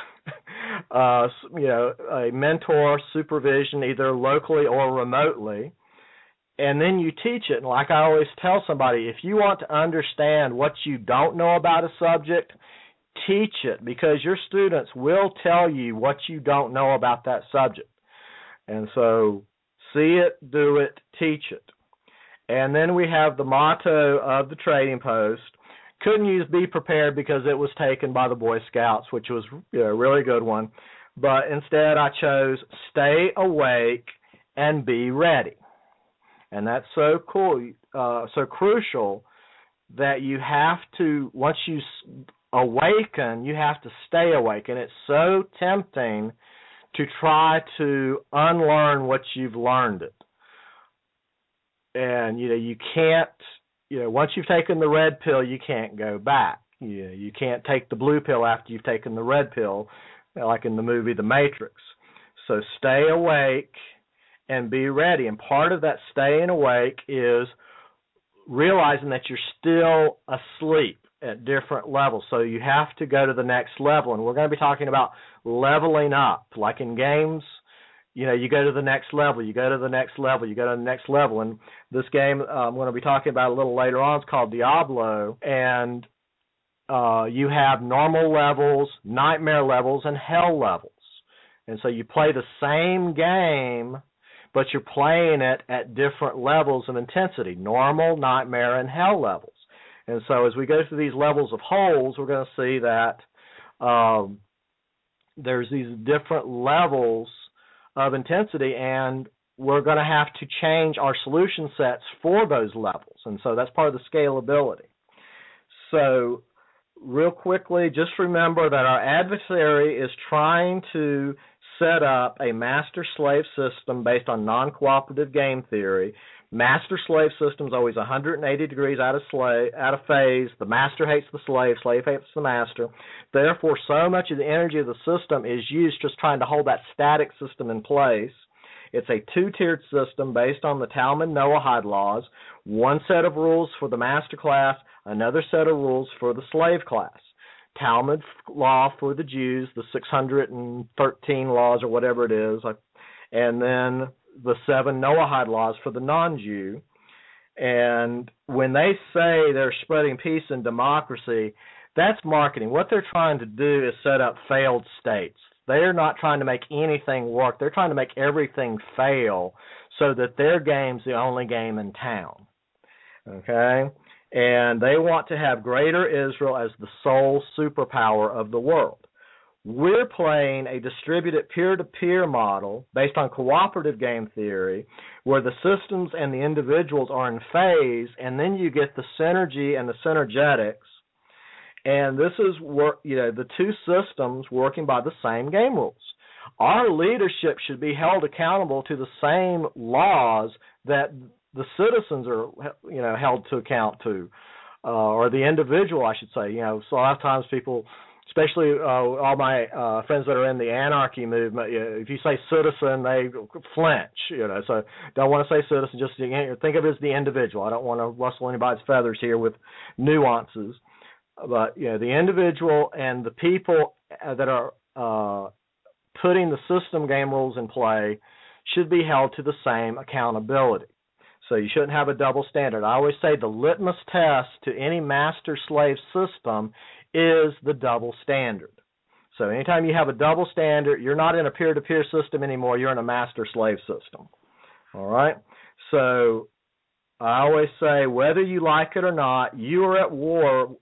B: uh, you know, a mentor supervision, either locally or remotely. And then you teach it. And like I always tell somebody, if you want to understand what you don't know about a subject, teach it, because your students will tell you what you don't know about that subject. And so see it, do it, teach it. And then we have the motto of the Trading Post. Couldn't use be prepared because it was taken by the Boy Scouts, which was, you know, a really good one. But instead I chose stay awake and be ready. And that's so cool, uh, so crucial, that you have to, once you awaken, you have to stay awake. And it's so tempting to try to unlearn what you've learned it. And, you know, you can't, you know, once you've taken the red pill, you can't go back. You know, you can't take the blue pill after you've taken the red pill, like in the movie The Matrix. So stay awake and be ready. And part of that staying awake is realizing that you're still asleep at different levels. So you have to go to the next level. And we're going to be talking about leveling up. Like in games, you know, you go to the next level, you go to the next level, you go to the next level. And this game uh, I'm going to be talking about a little later on, it's called Diablo. And uh, you have normal levels, nightmare levels, and hell levels. And so you play the same game, but you're playing it at different levels of intensity, normal, nightmare, and hell levels. And so as we go through these levels of holes, we're going to see that um, there's these different levels of intensity, and we're going to have to change our solution sets for those levels. And so that's part of the scalability. So real quickly, just remember that our adversary is trying to set up a master-slave system based on non-cooperative game theory. Master-slave system is always one hundred eighty degrees out of slave, out of phase. The master hates the slave, slave hates the master. Therefore, so much of the energy of the system is used just trying to hold that static system in place. It's a two-tiered system based on the Talmud Noahide laws. One set of rules for the master class, another set of rules for the slave class. Talmud law for the Jews, the six hundred thirteen laws or whatever it is, and then the seven Noahide laws for the non-Jew. And when they say they're spreading peace and democracy, that's marketing. What they're trying to do is set up failed states. They're not trying to make anything work. They're trying to make everything fail so that their game's the only game in town. Okay? And they want to have Greater Israel as the sole superpower of the world. We're playing a distributed peer-to-peer model based on cooperative game theory, where the systems and the individuals are in phase, and then you get the synergy and the synergetics. And this is work, you know, the two systems working by the same game rules. Our leadership should be held accountable to the same laws that the citizens are, you know, held to account to, uh, or the individual, I should say. You know, so a lot of times people, especially uh, all my uh, friends that are in the anarchy movement, you know, if you say citizen, they flinch. You know, so don't want to say citizen. Just you know, think of it as the individual. I don't want to rustle anybody's feathers here with nuances. But, you know, the individual and the people that are uh, putting the system game rules in play should be held to the same accountability. So you shouldn't have a double standard. I always say the litmus test to any master-slave system is the double standard. So anytime you have a double standard, you're not in a peer-to-peer system anymore. You're in a master-slave system. All right? So I always say whether you like it or not, you are at war.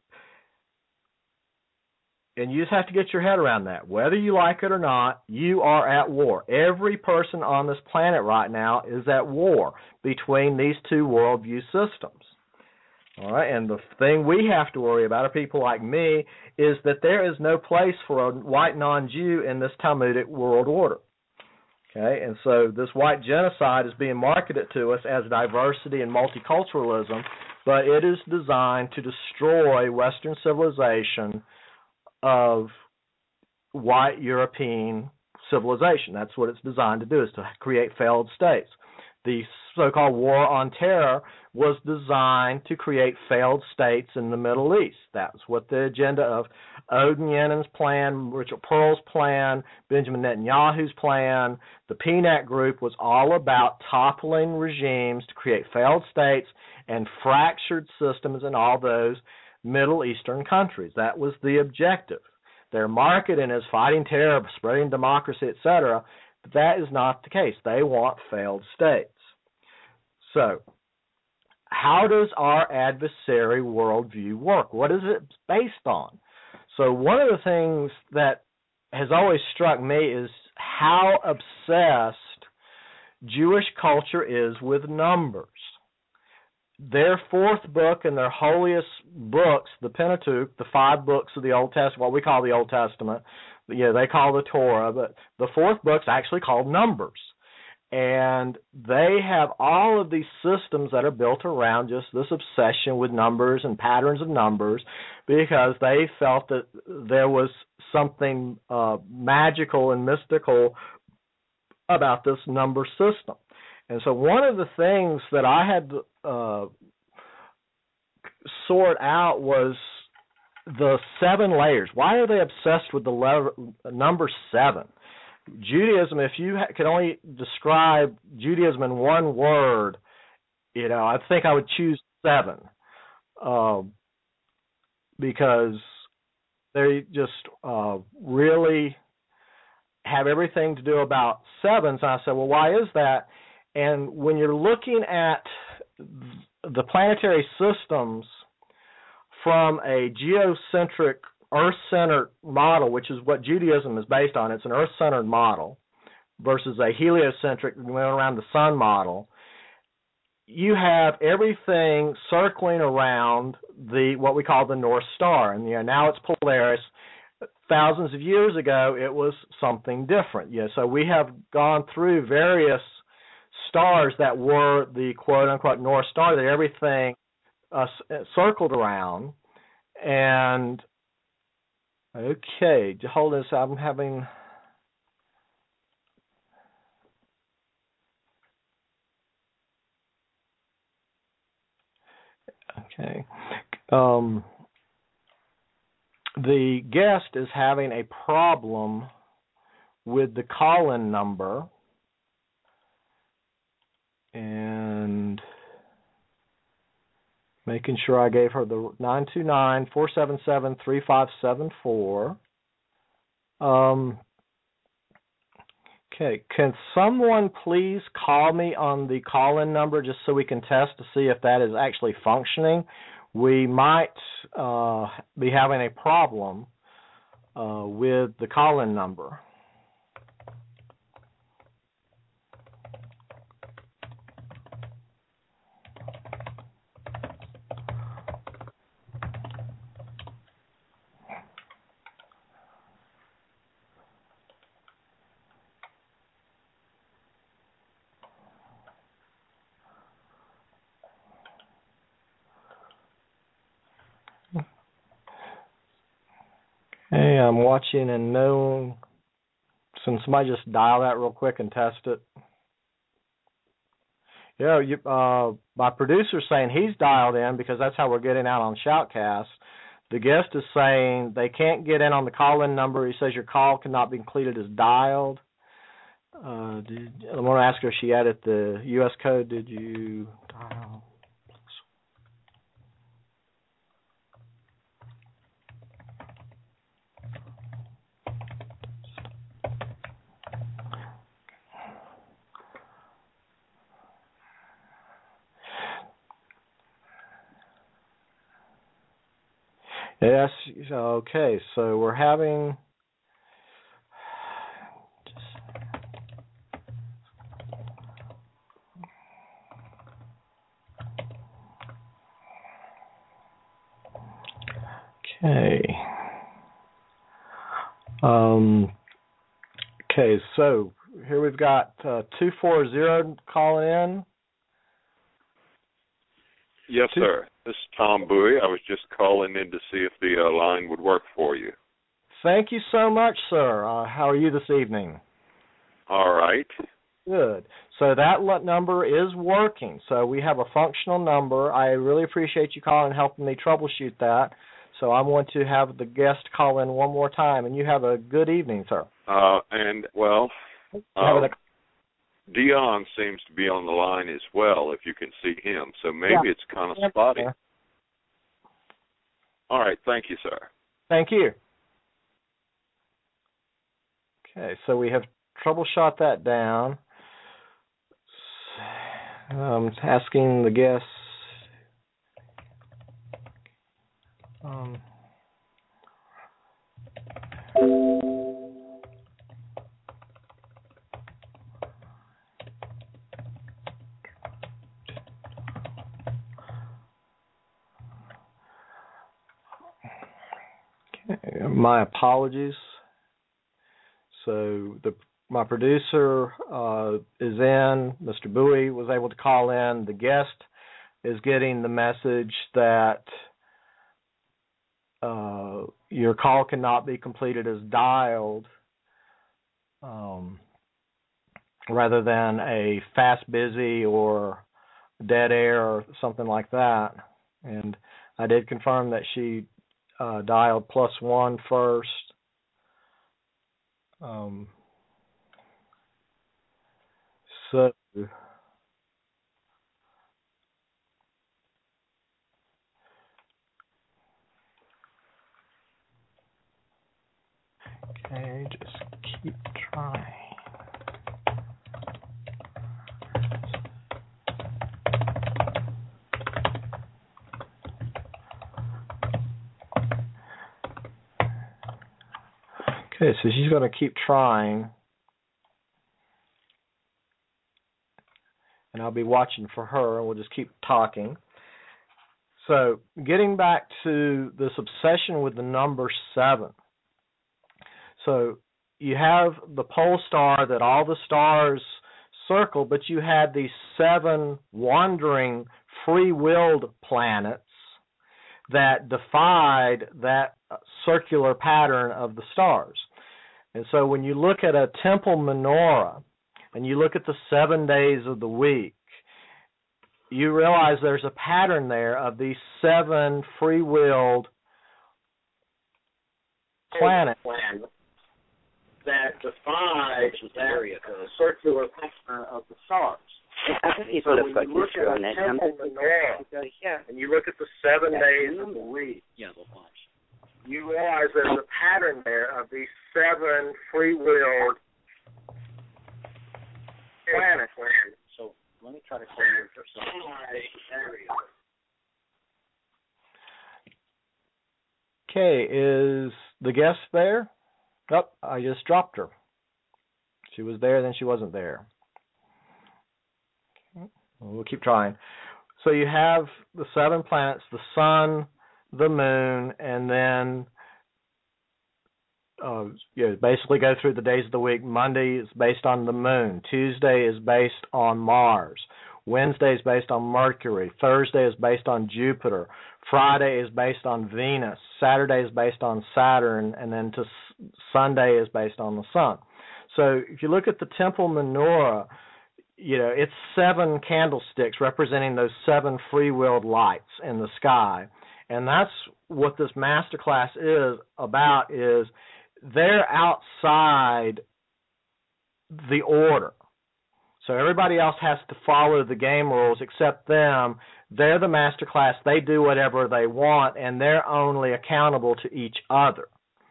B: And you just have to get your head around that. Whether you like it or not, you are at war. Every person on this planet right now is at war between these two worldview systems. All right, and the thing we have to worry about, or people like me, is that there is no place for a white non-Jew in this Talmudic world order. Okay, and so this white genocide is being marketed to us as diversity and multiculturalism, but it is designed to destroy Western civilization of white European civilization. That's what it's designed to do, is to create failed states. The so-called War on Terror was designed to create failed states in the Middle East. That's what the agenda of Odin Yennen's plan, Richard Pearl's plan, Benjamin Netanyahu's plan, the P NAT group was all about toppling regimes to create failed states and fractured systems and all those Middle Eastern countries. That was the objective. Their marketing is fighting terror, spreading democracy, et cetera. But that is not the case. They want failed states. So, how does our adversary worldview work? What is it based on? So, one of the things that has always struck me is how obsessed Jewish culture is with numbers. Their fourth book and their holiest books, the Pentateuch, the five books of the Old Testament, what we call the Old Testament, yeah, they call the Torah, but the fourth book's actually called Numbers. And they have all of these systems that are built around just this obsession with numbers and patterns of numbers, because they felt that there was something uh, magical and mystical about this number system. And so one of the things that I had to uh, sort out was the seven layers. Why are they obsessed with the level, number seven? Judaism, if you ha- could only describe Judaism in one word, you know, I think I would choose seven, uh, because they just uh, really have everything to do about sevens. And I said, well, why is that? And when you're looking at the planetary systems from a geocentric, Earth-centered model, which is what Judaism is based on, it's an Earth-centered model, versus a heliocentric, going around the sun model, you have everything circling around the what we call the North Star. And you know, now it's Polaris. Thousands of years ago, it was something different. Yeah, so we have gone through various stars that were the quote-unquote North Star that everything uh, circled around. And, okay, hold this, I'm having... Okay. Um, the guest is having a problem with the call-in number. And making sure I gave her the nine two nine, four seven seven, three five seven four. Um, okay, can someone please call me on the call-in number just so we can test to see if that is actually functioning? We might uh, be having a problem uh, with the call-in number. Hey, I'm watching and know. Can somebody just dial that real quick and test it? Yeah, you, uh, my producer's saying he's dialed in because that's how we're getting out on Shoutcast. The guest is saying they can't get in on the call-in number. He says your call cannot be included as dialed. Uh, did, I'm going to ask her if she added the U S code. Did you dial? Yes, okay, so we're having... Okay. Um, okay, so here we've got uh, two four zero calling in.
C: Yes,
B: Two-
C: sir. This is Tom Bowie. I was just calling in to see if the uh, line would work for you.
B: Thank you so much, sir. Uh, how are you this evening?
C: All right.
B: Good. So that l- number is working. So we have a functional number. I really appreciate you calling and helping me troubleshoot that. So I'm going to have the guest call in one more time, and you have a good evening, sir.
C: Uh, and, well,
B: Have
C: um,
B: a-
C: Dion seems to be on the line as well, if you can see him. So maybe
B: Yeah.
C: it's kind of spotty. All right. Thank you, sir.
B: Thank you. Okay, so we have troubleshot that down. Um, asking the guests. Um, okay, my apologies. So the my producer uh, is in. Mister Bowie was able to call in. The guest is getting the message that uh, your call cannot be completed as dialed, um, rather than a fast busy or dead air or something like that. And I did confirm that she uh, dialed plus one first. Um, so okay, just keep trying. Okay, so she's going to keep trying, and I'll be watching for her, and we'll just keep talking. So, getting back to this obsession with the number seven. So, you have the pole star that all the stars circle, but you had these seven wandering, free-willed planets that defied that circular pattern of the stars. And so when you look at a temple menorah and you look at the seven days of the week, you realize there's a pattern there of these seven free-willed planets that defy that circular pattern of the stars. So when you look at a temple menorah and you look at the seven days of the week, you realize there's a pattern there of these seven free-willed planets. So let me try to clear it for some area. Okay, is the guest there? Oh, I just dropped her. She was there, then she wasn't there. Okay. Well, we'll keep trying. So you have the seven planets, the sun, the moon, and then uh, you basically go through the days of the week. Monday is based on the moon. Tuesday is based on Mars. Wednesday is based on Mercury. Thursday is based on Jupiter. Friday is based on Venus. Saturday is based on Saturn. And then to Sunday is based on the sun. So if you look at the temple menorah, you know, it's seven candlesticks representing those seven free-willed lights in the sky. And that's what this masterclass is about, is they're outside the order. So everybody else has to follow the game rules except them. They're the masterclass. They do whatever they want, and they're only accountable to each other.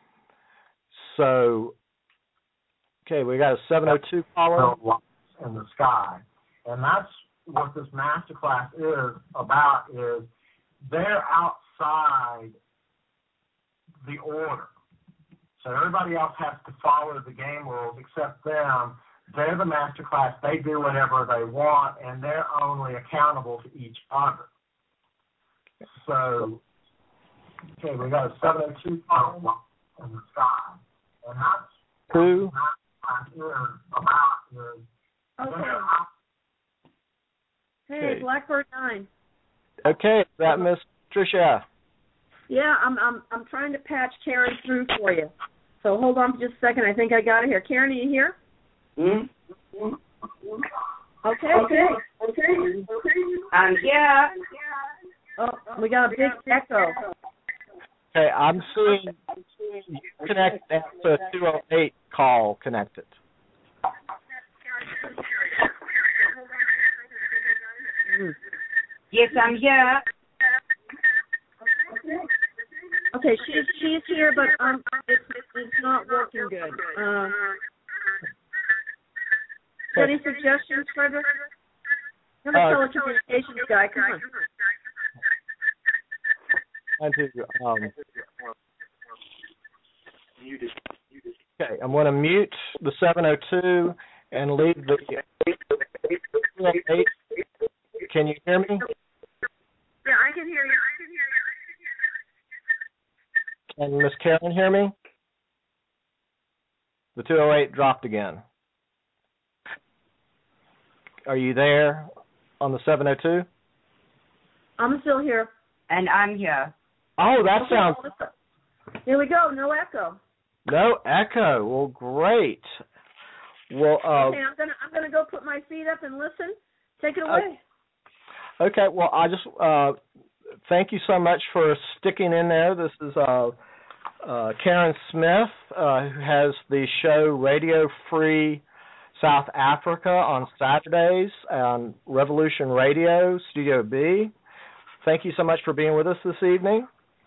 B: So, okay, we got a seven oh two caller in the sky. And that's what this masterclass is about, is they're outside the order. So everybody else has to follow the game rules except them. They're the master class. They do whatever they want, and they're only accountable to each other. So, okay, we got a seven oh two in the sky. And that's who what the master class is about. Is
D: okay. Hey, Blackbird nine.
B: Okay, is that Miss Tricia?
D: Yeah, I'm I'm I'm trying to patch Karen through for you. So hold on for just a second. I think I got it here. Karen, are you here?
E: Mm-hmm.
D: Okay. Okay. Okay.
E: I'm here.
D: Oh, we got a big echo.
B: Okay, I'm seeing you connect to a two oh eight call connected.
E: Yes, I'm here.
D: Okay, she's she's here, but um, it's it's not working good. Um, any suggestions, Frederick? I'm a
B: Uh,
D: telecommunications guy. Come on.
B: Trying to, um, okay, I'm going to mute the seven oh two and leave the two oh eight. Can you hear me?
D: Yeah, I can hear you. I can hear you.
B: Can Miss Karen hear me? The two oh eight dropped again. Are you there on the seven oh two?
D: I'm still here.
E: And I'm here.
B: Oh, that
D: Okay,
B: sounds...
D: Here we go. No echo.
B: No echo. Well, great. Well, uh,
D: Okay, I'm gonna I'm gonna go put my feet up and listen. Take it away.
B: Uh, okay. Well, I just uh, thank you so much for sticking in there. This is uh, uh, Karen Smith, uh, who has the show Radio Free South Africa on Saturdays on Revolution Radio, Studio B. Thank you so much for being with us this evening.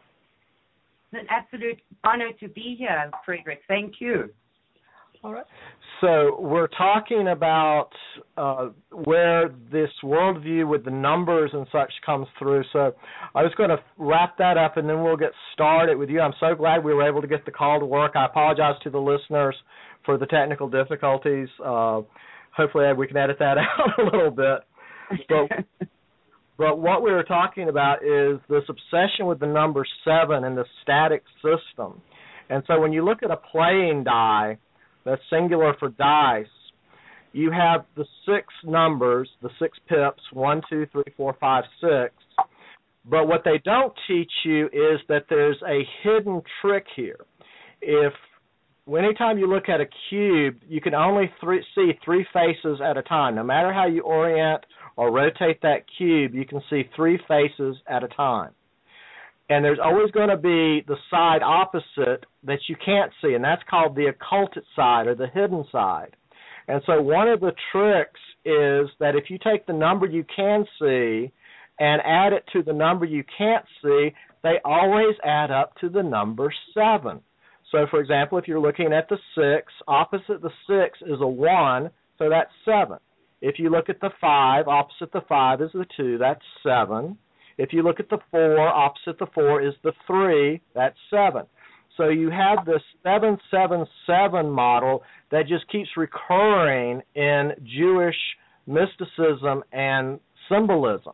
E: It's an absolute honor to be here, Frederick. Thank you.
B: All right. So we're talking about uh, where this worldview with the numbers and such comes through. So I was going to wrap that up, and then we'll get started with you. I'm so glad we were able to get the call to work. I apologize to the listeners for the technical difficulties. Uh, hopefully we can edit that out a little bit. But, but what we were talking about is this obsession with the number seven and the static system. And so when you look at a playing die, that's singular for dice, you have the six numbers, the six pips, one, two, three, four, five, six. But what they don't teach you is that there's a hidden trick here. If anytime you look at a cube, you can only three, see three faces at a time. No matter how you orient or rotate that cube, you can see three faces at a time. And there's always going to be the side opposite that you can't see, and that's called the occulted side or the hidden side. And so one of the tricks is that if you take the number you can see and add it to the number you can't see, they always add up to the number seven. So, for example, if you're looking at the six, opposite the six is a one, so that's seven. If you look at the five, opposite the five is the two, that's seven. If you look at the four, opposite the four is the three, that's seven. So you have this seven seven seven model that just keeps recurring in Jewish mysticism and symbolism.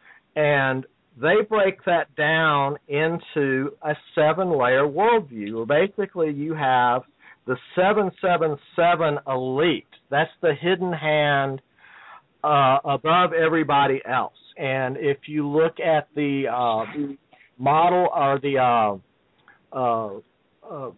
B: And they break that down into a seven-layer worldview, where basically you have the seven seven seven elite. That's the hidden hand uh, above everybody else. And if you look at the uh, model or the uh, uh, uh,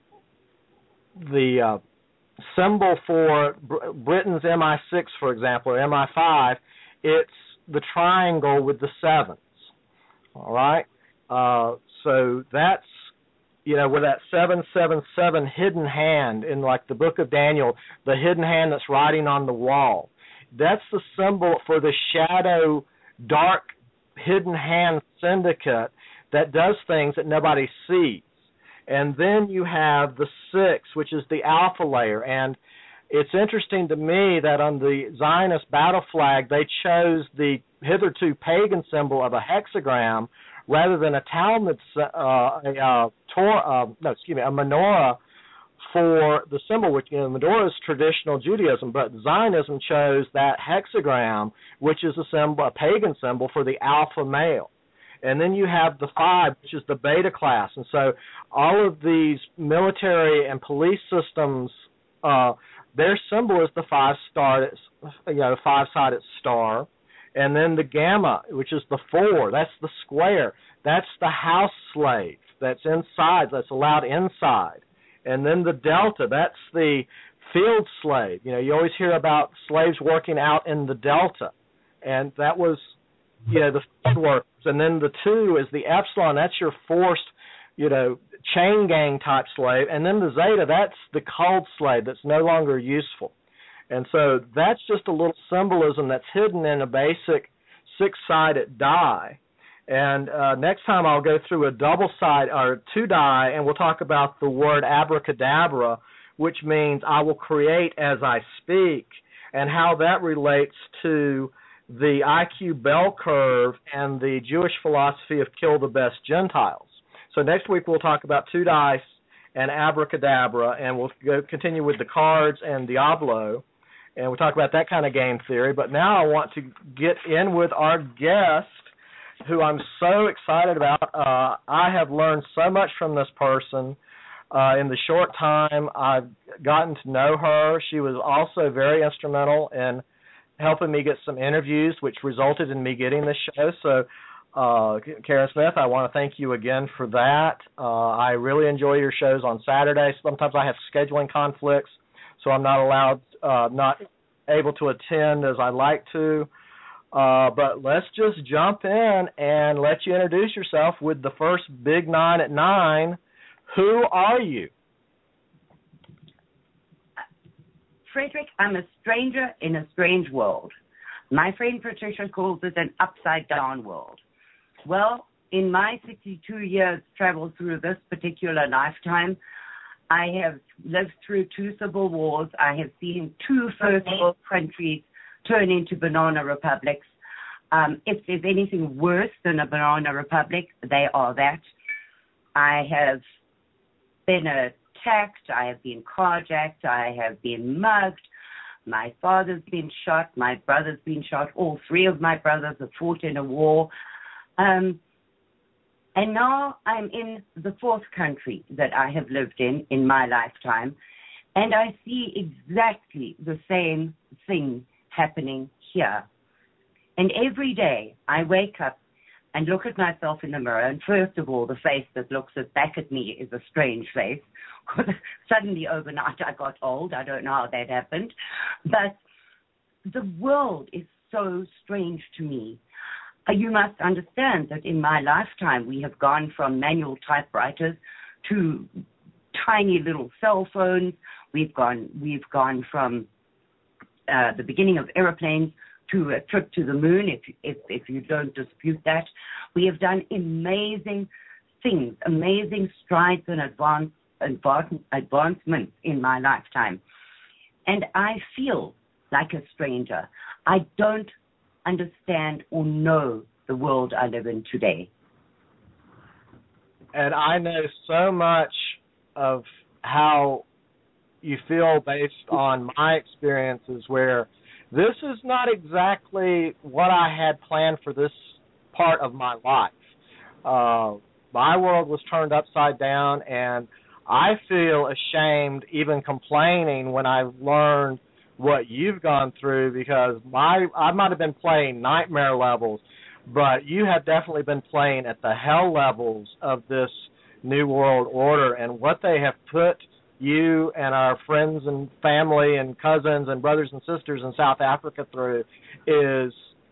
B: the uh, symbol for Br- Britain's M I six, for example, or M I five, it's the triangle with the sevens. All right, uh, so that's, you know, with that seven seven seven hidden hand in like the Book of Daniel, the hidden hand that's writing on the wall. That's the symbol for the shadow, dark, hidden hand syndicate that does things that nobody sees. And then you have the six, which is the alpha layer. And it's interesting to me that on the Zionist battle flag, they chose the hitherto pagan symbol of a hexagram rather than a Talmud, uh, a, a Torah, uh, no, excuse me, a menorah for the symbol, which, you know, menorah is traditional Judaism, but Zionism chose that hexagram, which is a symbol, a pagan symbol for the alpha male. And then you have the five, which is the beta class. And so all of these military and police systems, uh, their symbol is the five star, you know, five-sided star. And then the gamma, which is the four, that's the square. That's the house slave that's inside, that's allowed inside. And then the delta, that's the field slave. You know, you always hear about slaves working out in the delta. And that was, you know, the field workers. And then the two is the epsilon, that's your forced, you know, chain gang type slave. And then the zeta, that's the cold slave that's no longer useful. And so that's just a little symbolism that's hidden in a basic six-sided die. And uh, next time I'll go through a double side or two die, and we'll talk about the word abracadabra, which means I will create as I speak, and how that relates to the I Q bell curve and the Jewish philosophy of kill the best Gentiles. So next week we'll talk about two dice and abracadabra, and we'll go continue with the cards and Diablo, and we'll talk about that kind of game theory. But now I want to get in with our guest, who I'm so excited about. Uh, I have learned so much from this person. Uh, in the short time I've gotten to know her, she was also very instrumental in helping me get some interviews, which resulted in me getting this show. So, uh, Karen Smith, I want to thank you again for that. Uh, I really enjoy your shows on Saturdays. Sometimes I have scheduling conflicts, so I'm not allowed, uh, not able to attend as I like to. Uh, but let's just jump in and let you introduce yourself with the first big nine at nine. Who are you?
E: Frederick, I'm a stranger in a strange world. My friend Patricia calls it an upside-down world. Well, in my sixty-two years travel through this particular lifetime, I have lived through two civil wars. I have seen two first world countries turn into banana republics. Um, if there's anything worse than a banana republic, they are that. I have been attacked. I have been carjacked. I have been mugged. My father's been shot. My brother's been shot. All three of my brothers have fought in a war. Um, and now I'm in the fourth country that I have lived in in my lifetime, and I see exactly the same thing happening here. And every day I wake up and look at myself in the mirror, and first of all, the face that looks back at me is a strange face. Suddenly overnight I got old. I don't know how that happened. But the world is so strange to me. You must understand that in my lifetime we have gone from manual typewriters to tiny little cell phones. We've gone, we've gone from uh, the beginning of airplanes to a trip to the moon, if, if if you don't dispute that. We have done amazing things, amazing strides and advance, advance, advancements in my lifetime. And I feel like a stranger. I don't understand or know the world I live in today.
B: And I know so much of how you feel based on my experiences, where this is not exactly what I had planned for this part of my life. Uh, my world was turned upside down, and I feel ashamed even complaining when I learned what you've gone through, because my I might have been playing nightmare levels, but you have definitely been playing at the hell levels of this New World Order, and what they have put you and our friends and family and cousins and brothers and sisters in South Africa through is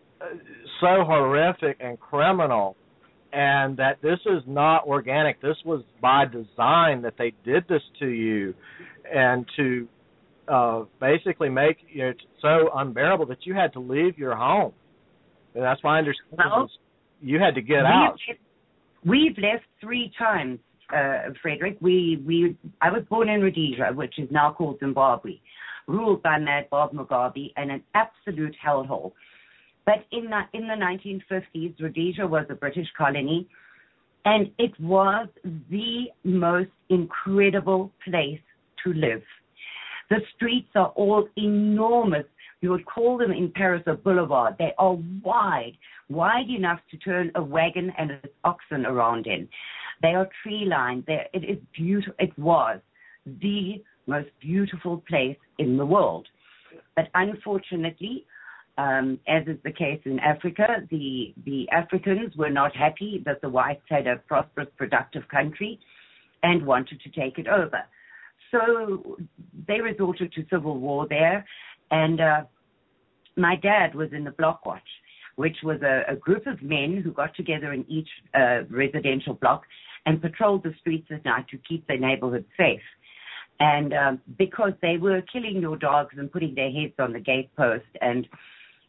B: so horrific and criminal, and that this is not organic. This was by design that they did this to you, and to uh, basically make it so unbearable that you had to leave your home. And that's my understanding. Well, you had to get
E: we've
B: out.
E: Left, we've left three times. Uh, Frederick, we, we, I was born in Rhodesia, which is now called Zimbabwe, ruled by Mad Bob Mugabe, and an absolute hellhole. But in the, in the nineteen fifties, Rhodesia was a British colony, and it was the most incredible place to live. The streets are all enormous. You would call them in Paris a boulevard. They are wide, wide enough to turn a wagon and its oxen around in. They are tree-lined. They're, it is beautiful. It was the most beautiful place in the world. But unfortunately, um, as is the case in Africa, the, the Africans were not happy that the whites had a prosperous, productive country and wanted to take it over. So they resorted to civil war there, and uh, my dad was in the Block Watch, which was a, a group of men who got together in each uh, residential block and patrolled the streets at night to keep their neighborhood safe. And um, because they were killing your dogs and putting their heads on the gatepost and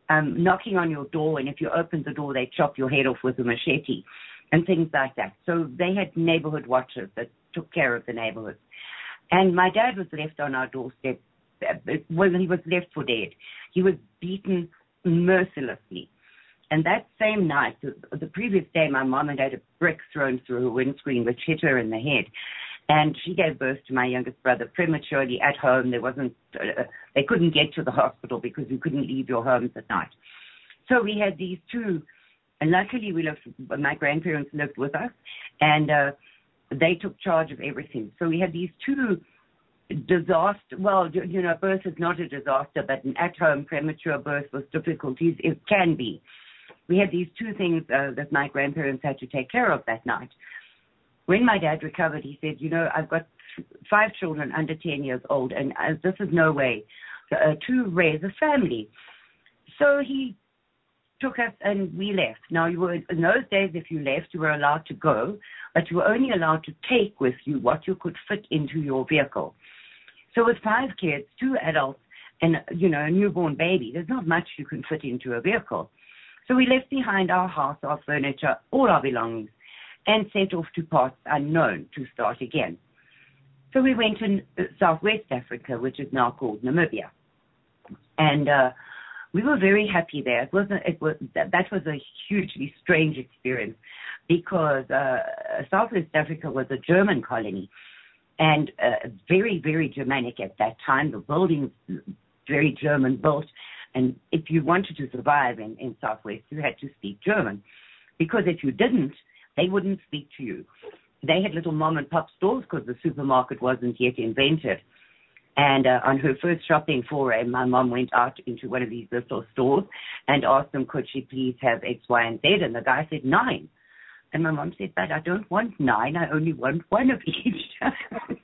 E: um, knocking on your door, and if you opened the door, they chop your head off with a machete and things like that. So they had neighborhood watchers that took care of the neighborhood. And my dad was left on our doorstep. Well, he was left for dead. He was beaten mercilessly. And that same night, the, the previous day, my mom had had a brick thrown through her windscreen, which hit her in the head. And she gave birth to my youngest brother prematurely at home. There wasn't, uh, they couldn't get to the hospital because you couldn't leave your homes at night. So we had these two, and luckily we lived, my grandparents lived with us, and uh, they took charge of everything. So we had these two disaster, well, you know, birth is not a disaster, but an at-home premature birth with difficulties, it can be. We had these two things uh, that my grandparents had to take care of that night. When my dad recovered, he said, you know, I've got five children under ten years old, and uh, this is no way uh, to raise a family. So he took us and we left. Now, you were, in those days, if you left, you were allowed to go, but you were only allowed to take with you what you could fit into your vehicle. So with five kids, two adults, and, you know, a newborn baby, there's not much you can fit into a vehicle. So we left behind our house, our furniture, all our belongings, and set off to parts unknown to start again. So we went to Southwest Africa, which is now called Namibia. And uh, we were very happy there. It was, a, it was that, that was a hugely strange experience because uh, Southwest Africa was a German colony and uh, very, very Germanic at that time. The buildings very German built. And if you wanted to survive in, in Southwest, you had to speak German. Because if you didn't, they wouldn't speak to you. They had little mom and pop stores because the supermarket wasn't yet invented. And uh, on her first shopping foray, my mom went out into one of these little stores and asked them, could she please have X, Y, and Z? And the guy said, nine. And my mom said, but I don't want nine. I only want one of each.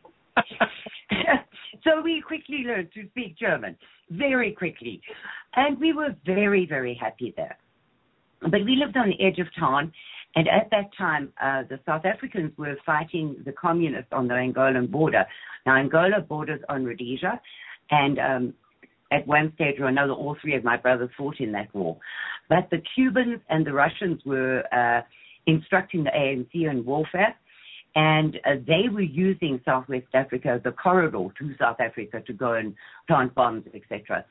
E: So we quickly learned to speak German, very quickly. And we were very, very happy there. But we lived on the edge of town. And at that time, uh, the South Africans were fighting the communists on the Angolan border. Now, Angola borders on Rhodesia, and um, at one stage or another, all three of my brothers fought in that war. But the Cubans and the Russians were uh, instructing the A N C in warfare, and uh, they were using Southwest Africa as a corridor to South Africa to go and plant bombs, et cetera.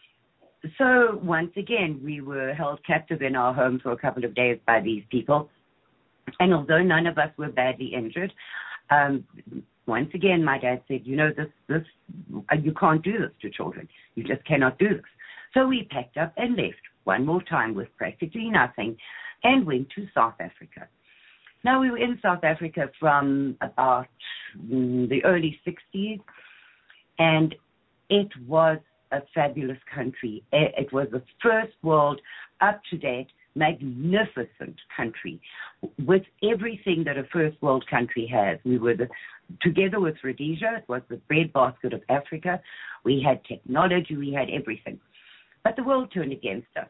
E: So once again, we were held captive in our home for a couple of days by these people. And although none of us were badly injured, um, once again, my dad said, you know, this, this, you can't do this to children. You just cannot do this. So we packed up and left one more time with practically nothing and went to South Africa. Now, we were in South Africa from about mm, the early sixties, and it was a fabulous country. It was a first world, up-to-date, magnificent country with everything that a first world country has. We were the, together with Rhodesia, it was the breadbasket of Africa. We had technology, we had everything. But the world turned against us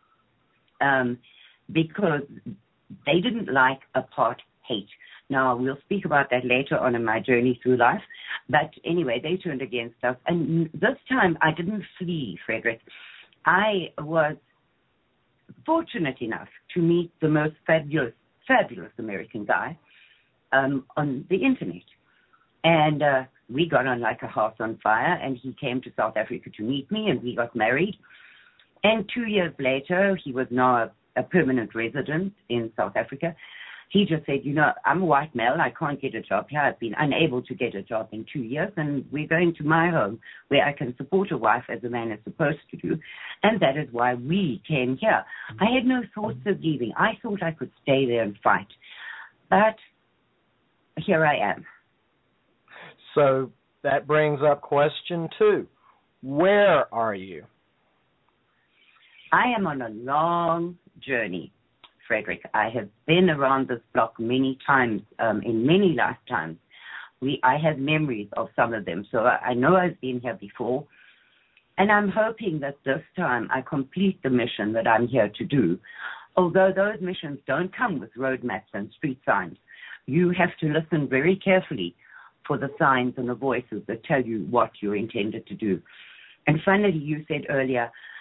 E: um, because they didn't like apartheid. Now, we'll speak about that later on in my journey through life. But anyway, they turned against us. And this time, I didn't flee, Frederick. I was fortunate enough to meet the most fabulous, fabulous American guy um, on the Internet. And uh, we got on like a house on fire, and he came to South Africa to meet me, and we got married. And two years later, he was now a, a permanent resident in South Africa. He just said, you know, I'm a white male. I can't get a job here. I've been unable to get a job in two years, and we're going to my home where I can support a wife as a man is supposed to do. And that is why we came here. I had no thoughts of leaving. I thought I could stay there and fight. But here I am.
B: So that brings up question two. Where are you?
E: I am on a long journey, Frederick. I have been around this block many times, um, in many lifetimes. We, I have memories of some of them, so I, I know I've been here before, and I'm hoping that this time I complete the mission that I'm here to do. Although those missions don't come with roadmaps and street signs, you have to listen very carefully for the signs and the voices that tell you what you're intended to do. And finally, you said earlier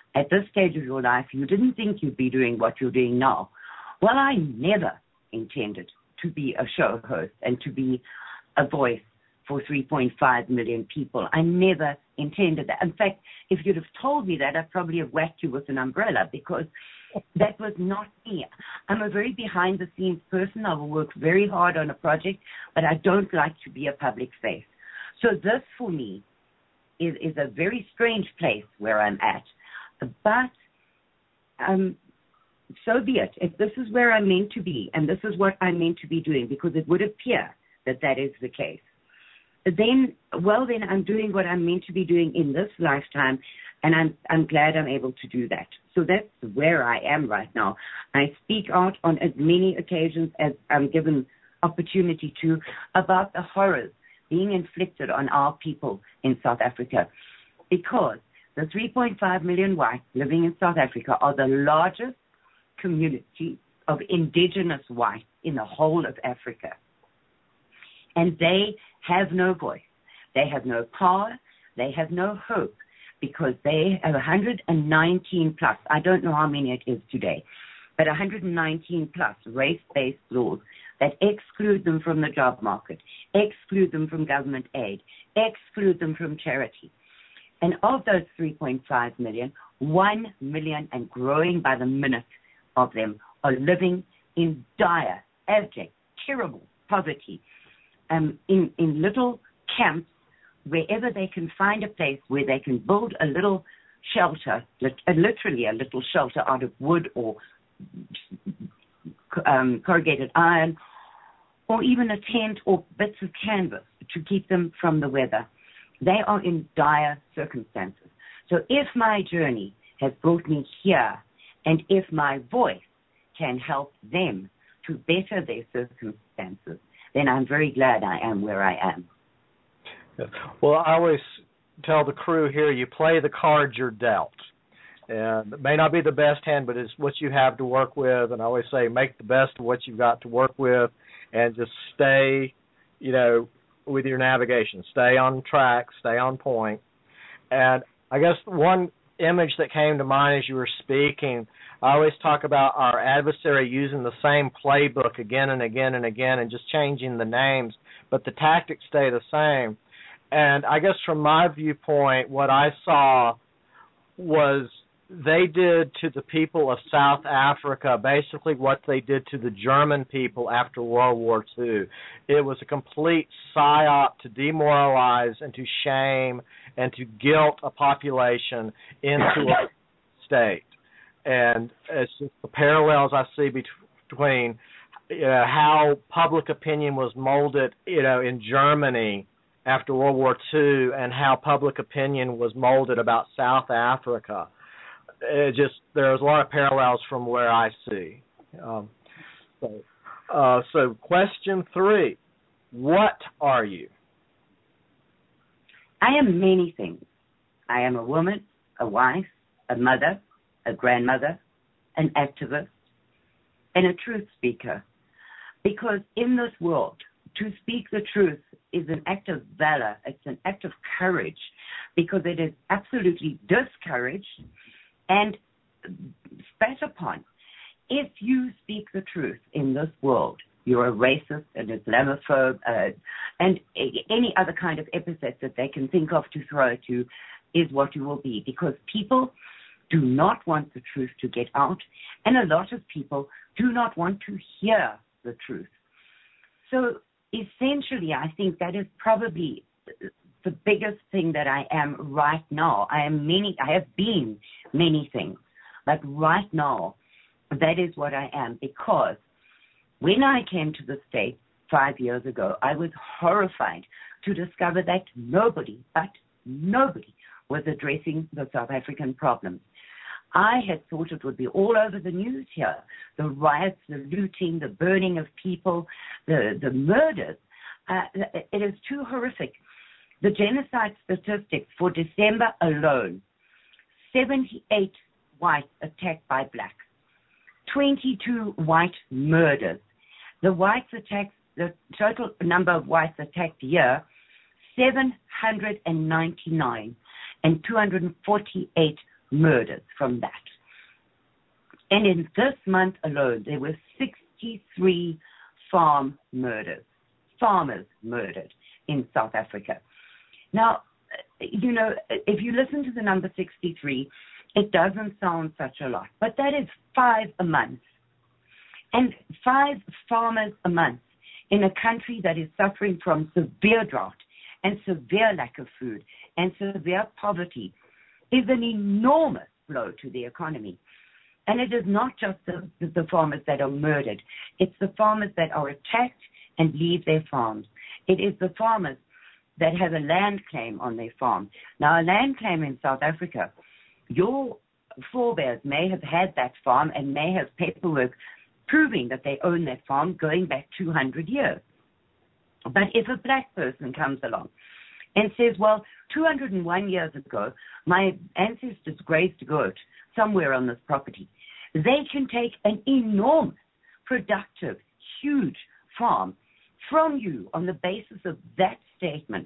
E: at this stage of your life, you didn't think you'd be doing what you're doing now. Well, I never intended to be a show host and to be a voice for three point five million people. I never intended that. In fact, if you'd have told me that, I'd probably have whacked you with an umbrella, because that was not me. I'm a very behind-the-scenes person. I will work very hard on a project, but I don't like to be a public face. So this, for me, is, is a very strange place where I'm at. But um, so be it. If this is where I'm meant to be, and this is what I'm meant to be doing, because it would appear that that is the case, then, well, then I'm doing what I'm meant to be doing in this lifetime, and I'm I'm glad I'm able to do that. So that's where I am right now. I speak out on as many occasions as I'm given opportunity to about the horrors being inflicted on our people in South Africa, because the three point five million whites living in South Africa are the largest community of indigenous whites in the whole of Africa. And they have no voice. They have no power. They have no hope, because they have one hundred nineteen plus, I don't know how many it is today, but one hundred nineteen plus race-based laws that exclude them from the job market, exclude them from government aid, exclude them from charity. And of those three point five million, one million and growing by the minute of them are living in dire, abject, terrible poverty, um, in, in little camps, wherever they can find a place where they can build a little shelter, literally a little shelter out of wood or um, corrugated iron, or even a tent or bits of canvas to keep them from the weather. They are in dire circumstances. So if my journey has brought me here, and if my voice can help them to better their circumstances, then I'm very glad I am where I am.
B: Well, I always tell the crew here, you play the cards you're dealt. And it may not be the best hand, but it's what you have to work with. And I always say, make the best of what you've got to work with, and just stay, you know, with your navigation. Stay on track, stay on point. And I guess one image that came to mind as you were speaking, I always talk about our adversary using the same playbook again and again and again and just changing the names, but the tactics stay the same. And I guess from my viewpoint, what I saw was they did to the people of South Africa basically what they did to the German people after World War Two. It was a complete psyop to demoralize and to shame and to guilt a population into a state. And it's just the parallels I see between you know, how public opinion was molded, you know, in Germany after World War Two, and how public opinion was molded about South Africa. It just there's a lot of parallels from where I see. Um, so, uh, so, question three: what are you?
E: I am many things. I am a woman, a wife, a mother, a grandmother, an activist, and a truth speaker. Because in this world, to speak the truth is an act of valor. It's an act of courage, because it is absolutely discouraged and spat upon. If you speak the truth in this world, you're a racist, an Islamophobe, uh, and any other kind of epithet that they can think of to throw at you is what you will be, because people do not want the truth to get out, and a lot of people do not want to hear the truth. So essentially, I think that is probably the biggest thing that I am right now. I am many, I have been many things, but right now, that is what I am, because when I came to the States five years ago, I was horrified to discover that nobody, but nobody, was addressing the South African problems. I had thought it would be all over the news here, the riots, the looting, the burning of people, the, the murders. Uh, it is too horrific. The genocide statistics for December alone, seventy-eight whites attacked by blacks, twenty-two white murders. The whites attacked, the total number of whites attacked here, seven hundred ninety-nine, and two hundred forty-eight murders from that. And in this month alone, there were sixty-three farm murders, farmers murdered in South Africa. Now, you know, if you listen to the number sixty-three, it doesn't sound such a lot, but that is five a month. And five farmers a month in a country that is suffering from severe drought and severe lack of food and severe poverty is an enormous blow to the economy. And it is not just the, the farmers that are murdered. It's the farmers that are attacked and leave their farms. It is the farmers that have a land claim on their farm. Now, a land claim in South Africa, your forebears may have had that farm and may have paperwork proving that they own that farm going back two hundred years. But if a black person comes along and says, well, two hundred one years ago, my ancestors grazed a goat somewhere on this property, they can take an enormous, productive, huge farm from you on the basis of that statement.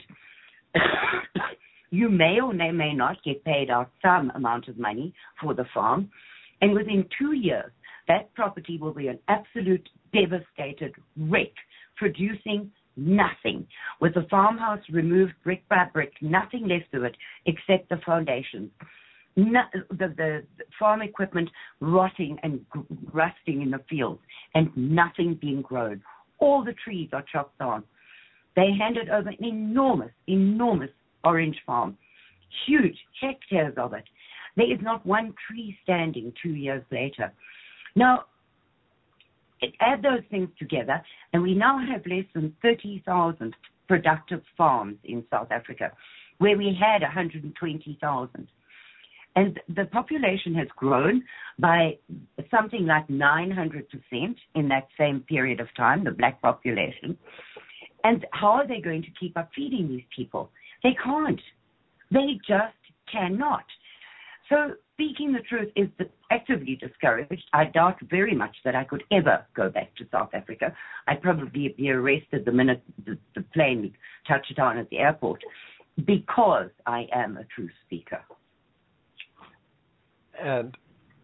E: You may or may, may not get paid out some amount of money for the farm, and within two years, that property will be an absolute devastated wreck, producing nothing, with the farmhouse removed brick by brick, nothing left of it except the foundations. No, the, the farm equipment rotting and rusting in the fields and nothing being grown. All the trees are chopped down. They handed over an enormous, enormous orange farm, huge hectares of it. There is not one tree standing two years later. Now, add those things together, and we now have less than thirty thousand productive farms in South Africa, where we had one hundred twenty thousand. And the population has grown by something like nine hundred percent in that same period of time, the black population. And how are they going to keep up feeding these people? They can't. They just cannot. So speaking the truth is actively discouraged. I doubt very much that I could ever go back to South Africa. I'd probably be arrested the minute the, the plane touched down at the airport because I am a truth speaker.
B: And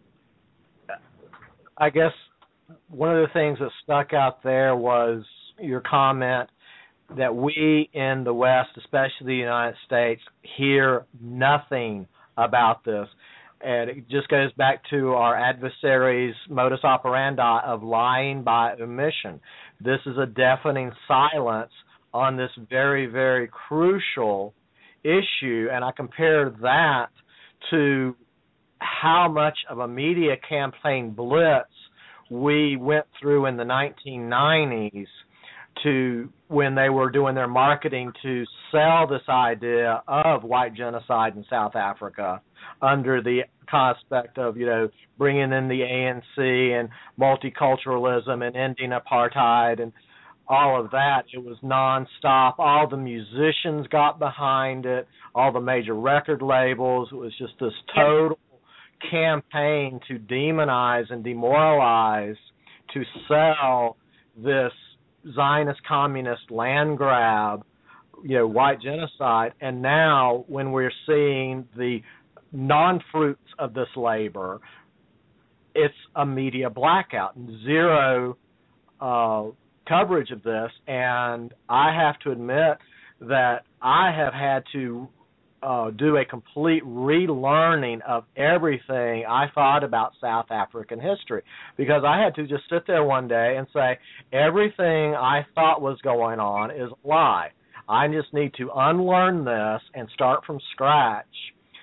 B: I guess one of the things that stuck out there was your comment that we in the West, especially the United States, hear nothing about this. And it just goes back to our adversaries' modus operandi of lying by omission. This is a deafening silence on this very, very crucial issue. And I compare that to how much of a media campaign blitz we went through in the nineteen nineties to when they were doing their marketing to sell this idea of white genocide in South Africa under the aspect of, you know, bringing in the A N C and multiculturalism and ending apartheid and all of that. It was nonstop. All the musicians got behind it, all the major record labels. It was just this total campaign to demonize and demoralize, to sell this Zionist communist land grab, you know, white genocide. And now when we're seeing the non-fruits of this labor, it's a media blackout and zero uh, coverage of this. And I have to admit that I have had to Uh, do a complete relearning of everything I thought about South African history, because I had to just sit there one day and say, everything I thought was going on is a lie. I just need to unlearn this and start from scratch.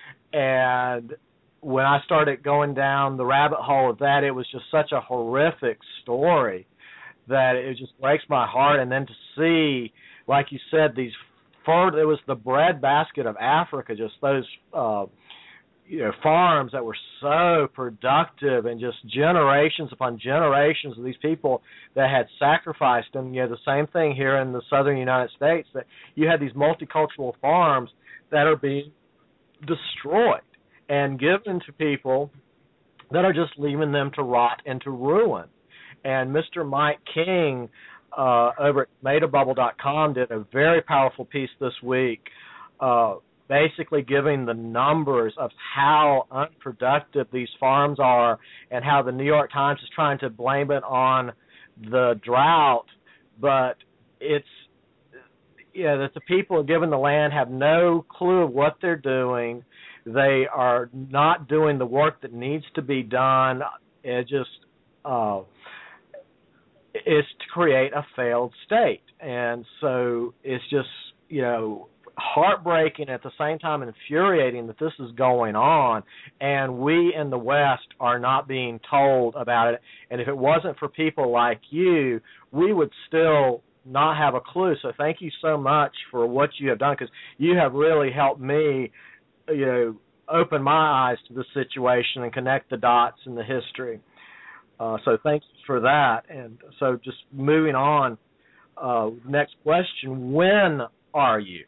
B: And when I started going down the rabbit hole of that, it was just such a horrific story that it just breaks my heart. And then to see, like you said, these it was the breadbasket of Africa, just those uh, you know, farms that were so productive and just generations upon generations of these people that had sacrificed them. You know, the same thing here in the southern United States, that you had these multicultural farms that are being destroyed and given to people that are just leaving them to rot and to ruin. And Mister Mike King Uh, over at made a bubble dot com did a very powerful piece this week uh, basically giving the numbers of how unproductive these farms are and how the New York Times is trying to blame it on the drought, but it's, yeah, that the people given the land have no clue of what they're doing. They are not doing the work that needs to be done. It just uh, is to create a failed state. And so it's just, you know, heartbreaking, at the same time infuriating that this is going on, and we in the West are not being told about it. And if it wasn't for people like you, we would still not have a clue. So thank you so much for what you have done, because you have really helped me, you know, open my eyes to the situation and connect the dots in the history. Uh, so thank you for that. And so just moving on, uh, next question, when are you?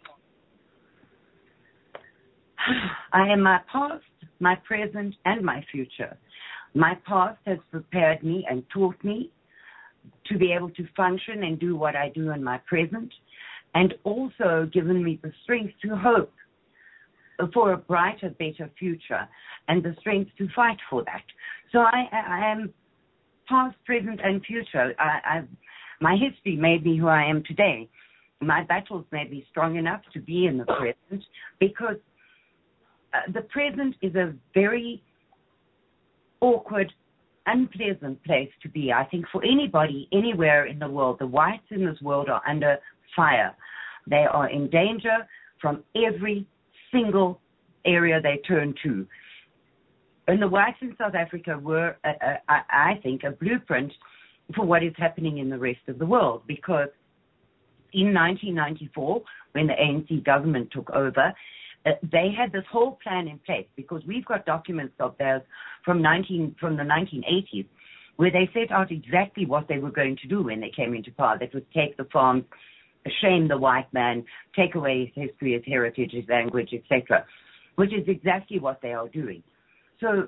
E: I am my past, my present, and my future. My past has prepared me and taught me to be able to function and do what I do in my present, and also given me the strength to hope for a brighter, better future, and the strength to fight for that. So I, I am past, present, and future. I, I, my history made me who I am today. My battles made me strong enough to be in the present, because uh, the present is a very awkward, unpleasant place to be, I think, for anybody, anywhere in the world. The whites in this world are under fire. They are in danger from every single area they turn to. And the whites in South Africa were, uh, uh, I think, a blueprint for what is happening in the rest of the world, because in nineteen ninety-four, when the A N C government took over, uh, they had this whole plan in place, because we've got documents of theirs from nineteen from the nineteen eighties, where they set out exactly what they were going to do when they came into power. That was take the farms, shame the white man, take away his history, his heritage, his language, et cetera, which is exactly what they are doing. So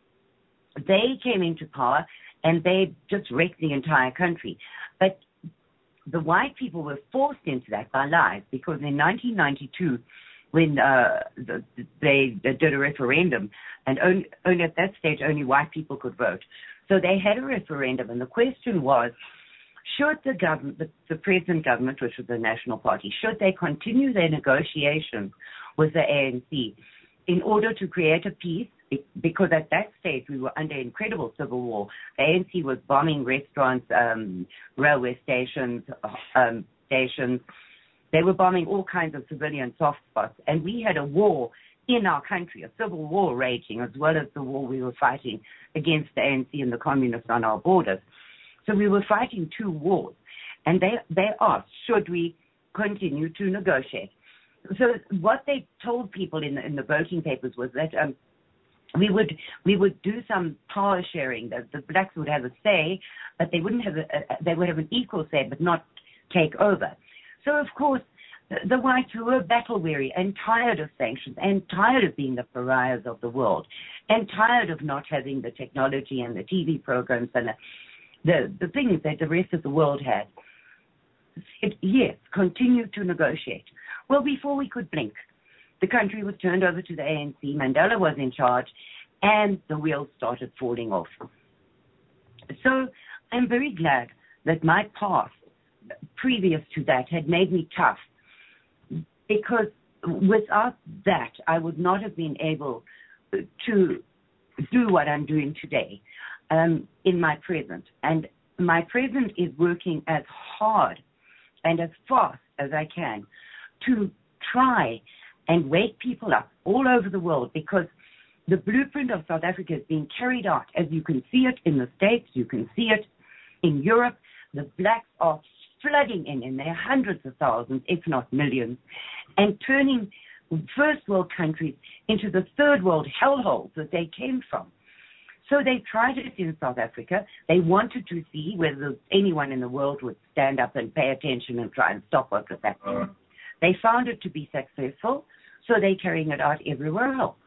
E: they came into power and they just wrecked the entire country. But the white people were forced into that by lies, because in nineteen ninety-two, when uh, the, they, they did a referendum, and only, only at that stage only white people could vote. So they had a referendum, and the question was, should the government, the, the present government, which was the National Party, should they continue their negotiations with the A N C in order to create a peace? Because at that stage we were under incredible civil war. The A N C was bombing restaurants, um, railway stations, um, stations. They were bombing all kinds of civilian soft spots, and we had a war in our country, a civil war raging, as well as the war we were fighting against the A N C and the communists on our borders. So we were fighting two wars, and they they asked, should we continue to negotiate? So what they told people in the, in the voting papers was that um, we would we would do some power sharing. That the blacks would have a say, but they wouldn't have a, a they would have an equal say, but not take over. So of course, the, the whites, who were battle weary and tired of sanctions and tired of being the pariahs of the world and tired of not having the technology and the T V programs and the the, the things that the rest of the world had, said yes, continue to negotiate. Well, before we could blink, the country was turned over to the A N C, Mandela was in charge, and the wheels started falling off. So I'm very glad that my past, previous to that, had made me tough, because without that, I would not have been able to do what I'm doing today um, in my present. And my present is working as hard and as fast as I can to try and wake people up all over the world, because the blueprint of South Africa is being carried out. As you can see it in the States, you can see it in Europe. The blacks are flooding in in their hundreds of thousands, if not millions, and turning first world countries into the third world hellholes that they came from. So they tried it in South Africa. They wanted to see whether anyone in the world would stand up and pay attention and try and stop what was happening. They found it to be successful, so they're carrying it out everywhere else.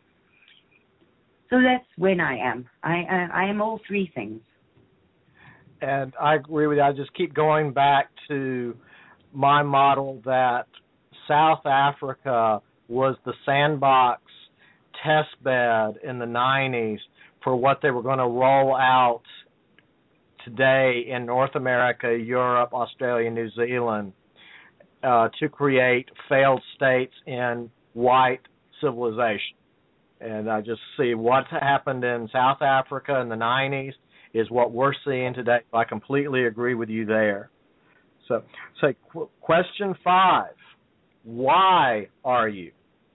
E: So that's when I am. I, I, I am all three things.
B: And I agree with you. I just keep going back to my model that South Africa was the sandbox test bed in the nineties for what they were going to roll out today in North America, Europe, Australia, New Zealand, uh, to create failed states in white civilization. And I just see what happened in South Africa in the nineties is what we're seeing today. I completely agree with you there. So, so qu- question five, why are you?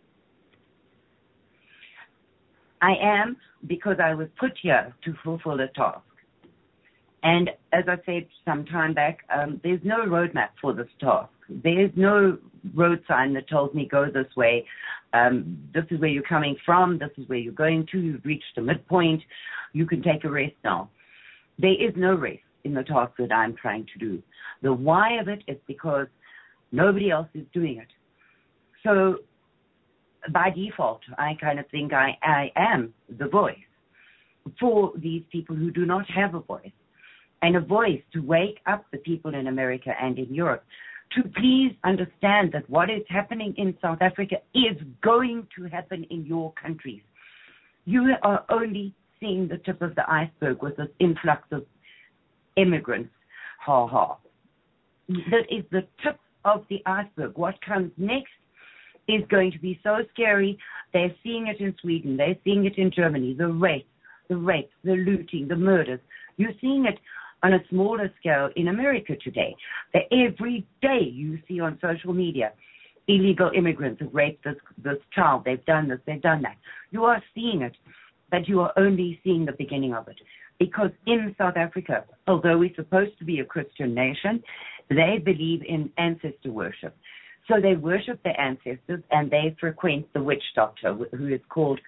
E: I am because I was put here to fulfill a task. And as I said some time back, um, there's no roadmap for this task. There's no road sign that tells me go this way. Um, this is where you're coming from. This is where you're going to. You've reached the midpoint. You can take a rest now. There is no rest in the task that I'm trying to do. The why of it is because nobody else is doing it. So by default, I kind of think I, I am the voice for these people who do not have a voice, and a voice to wake up the people in America and in Europe to please understand that what is happening in South Africa is going to happen in your countries. You are only seeing the tip of the iceberg with this influx of immigrants. Ha ha. That is the tip of the iceberg. What comes next is going to be so scary. They're seeing it in Sweden. They're seeing it in Germany. The rape, the rape, the looting, the murders. You're seeing it on a smaller scale in America today. That every day you see on social media, illegal immigrants have raped this, this child. They've done this. They've done that. You are seeing it, but you are only seeing the beginning of it. Because in South Africa, although we're supposed to be a Christian nation, they believe in ancestor worship. So they worship their ancestors and they frequent the witch doctor, who is called,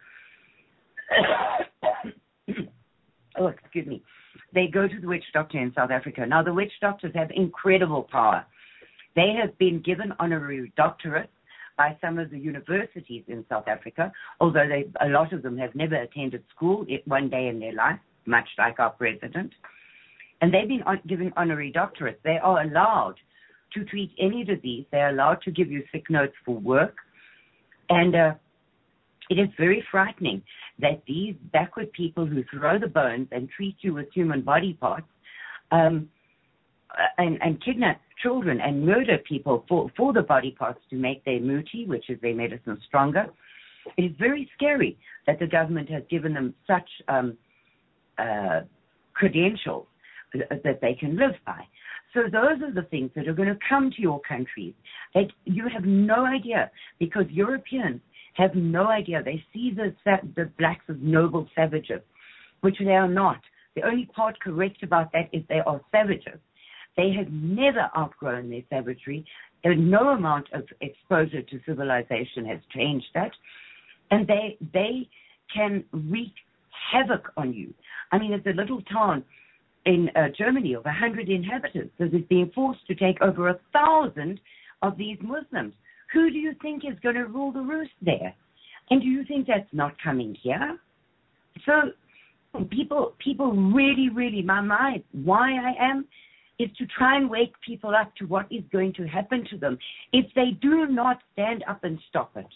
E: oh, excuse me. They go to the witch doctor in South Africa. Now, the witch doctors have incredible power. They have been given honorary doctorates by some of the universities in South Africa, although they, a lot of them have never attended school one day in their life, much like our president. And they've been given honorary doctorates. They are allowed to treat any disease. They're allowed to give you sick notes for work. And uh, it is very frightening that these backward people who throw the bones and treat you with human body parts um, and, and kidnap children and murder people for, for the body parts to make their muti, which is their medicine, stronger. It is very scary that the government has given them such um, uh, credentials that they can live by. So those are the things that are going to come to your countries that you have no idea, because Europeans have no idea. They see the, the blacks as noble savages, which they are not. The only part correct about that is they are savages. They have never outgrown their savagery. No amount of exposure to civilization has changed that. And they they can wreak havoc on you. I mean, it's a little town in uh, Germany of one hundred inhabitants that is being forced to take over a thousand of these Muslims. Who do you think is going to rule the roost there? And do you think that's not coming here? So people, people really, really, my mind, why I am, is to try and wake people up to what is going to happen to them if they do not stand up and stop it.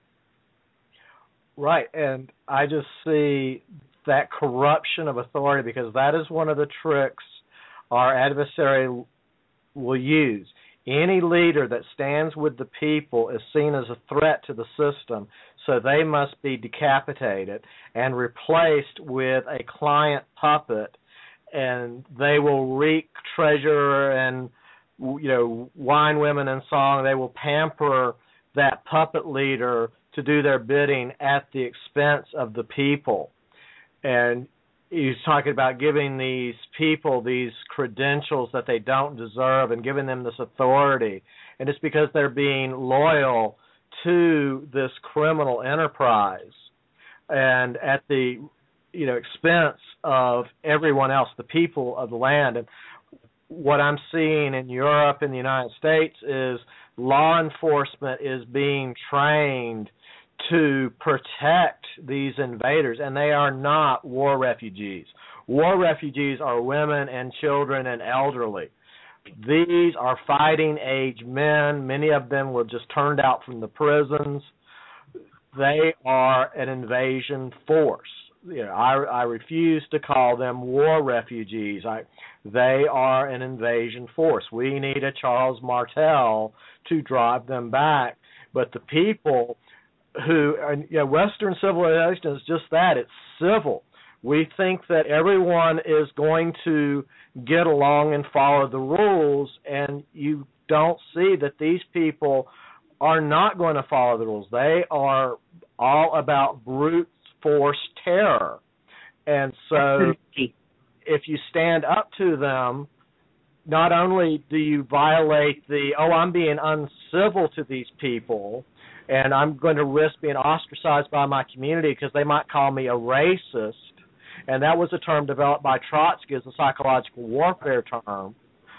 B: Right, and I just see that corruption of authority, because that is one of the tricks our adversary will use. Any leader that stands with the people is seen as a threat to the system, so they must be decapitated and replaced with a client puppet, and they will wreak treasure and, you know, wine, women, and song. They will pamper that puppet leader to do their bidding at the expense of the people. And he's talking about giving these people these credentials that they don't deserve and giving them this authority. And it's because they're being loyal to this criminal enterprise and at the, you know, expense of everyone else, the people of the land. And what I'm seeing in Europe and the United States is law enforcement is being trained to protect these invaders, and they are not war refugees. War refugees are women and children and elderly. These are fighting age men. Many of them were just turned out from the prisons. they are an invasion force. You know, I, I refuse to call them war refugees. I, they are an invasion force. We need a Charles Martel to drive them back. But the people who, you know, Western civilization is just that. It's civil. We think that everyone is going to get along and follow the rules, and you don't see that these people are not going to follow the rules. They are all about brute force terror. And so if you stand up to them, not only do you violate the, oh, I'm being uncivil to these people, and I'm going to risk being ostracized by my community because they might call me a racist, and that was a term developed by Trotsky as a psychological warfare term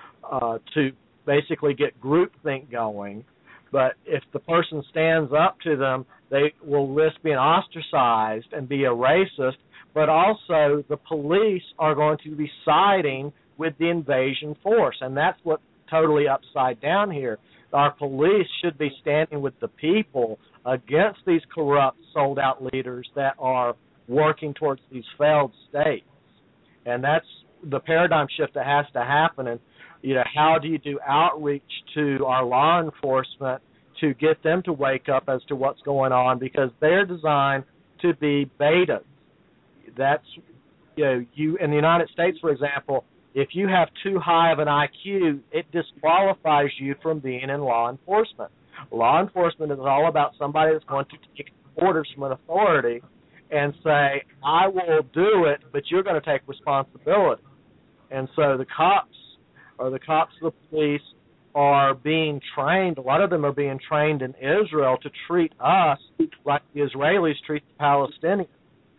B: uh, to basically get groupthink going. But if the person stands up to them, they will risk being ostracized and be a racist, but also the police are going to be siding with the invasion force, and that's what's totally upside down here. Our police should be standing with the people against these corrupt, sold-out leaders that are working towards these failed states. And that's the paradigm shift that has to happen. And, you know, how do you do outreach to our law enforcement to get them to wake up as to what's going on? Because they're designed to be betas. That's, you know, you in the United States, for example, if you have too high of an I Q, it disqualifies you from being in law enforcement. Law enforcement is all about somebody that's going to take orders from an authority and say, I will do it, but you're going to take responsibility. And so the cops or the cops of the police are being trained, a lot of them are being trained in Israel to treat us like the Israelis treat the Palestinians.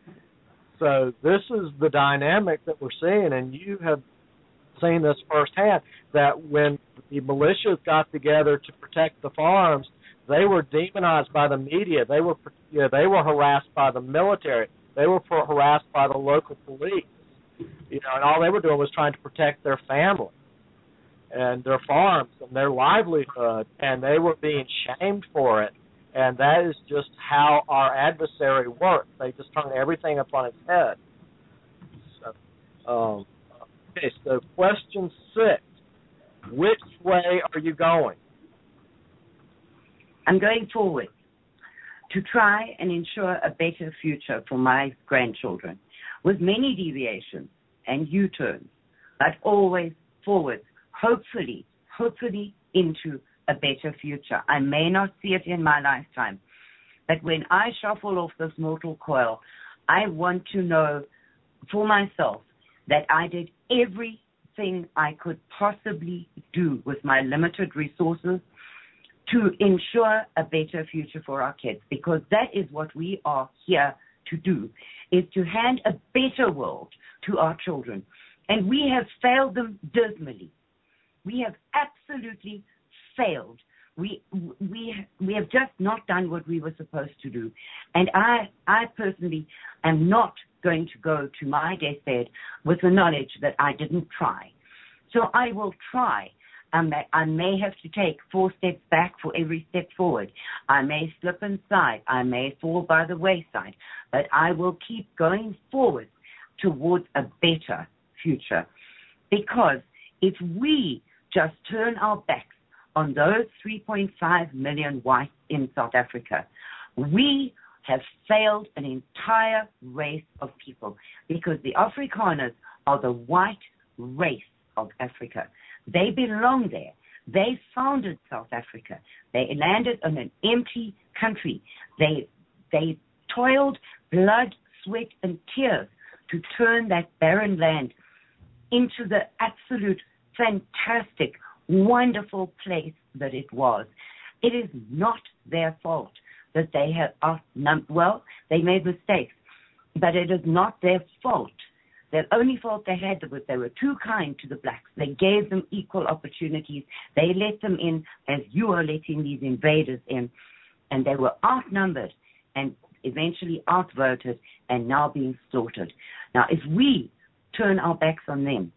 B: So this is the dynamic that we're seeing, and you have seen this firsthand, that when the militias got together to protect the farms, they were demonized by the media. They were, you know, they were harassed by the military. They were harassed by the local police. You know, and all they were doing was trying to protect their family and their farms and their livelihood, and they were being shamed for it. And that is just how our adversary works. They just turn everything up on its head. So, um, okay, so question six. Which way are you going?
E: I'm going forward to try and ensure a better future for my grandchildren, with many deviations and U-turns, but always forward, hopefully, hopefully into a better future. I may not see it in my lifetime, but when I shuffle off this mortal coil, I want to know for myself that I did everything I could possibly do with my limited resources to ensure a better future for our kids, because that is what we are here to do, is to hand a better world to our children. And we have failed them dismally. We have absolutely failed. We we we have just not done what we were supposed to do. And I I personally am not going to go to my deathbed with the knowledge that I didn't try. So I will try. Um, I may have to take four steps back for every step forward. I may slip and slide. I may fall by the wayside. But I will keep going forward towards a better future. Because if we just turn our backs on those three point five million whites in South Africa, we have failed an entire race of people, because the Afrikaners are the white race of Africa. They belong there. They founded South Africa. They landed on an empty country. They they toiled blood, sweat, and tears to turn that barren land into the absolute fantastic, wonderful place that it was. It is not their fault that they have outnumbered. Well, they made mistakes, but it is not their fault. The only fault they had was they were too kind to the blacks. They gave them equal opportunities. They let them in as you are letting these invaders in, and they were outnumbered and eventually outvoted and now being slaughtered. Now, if we turn our backs on them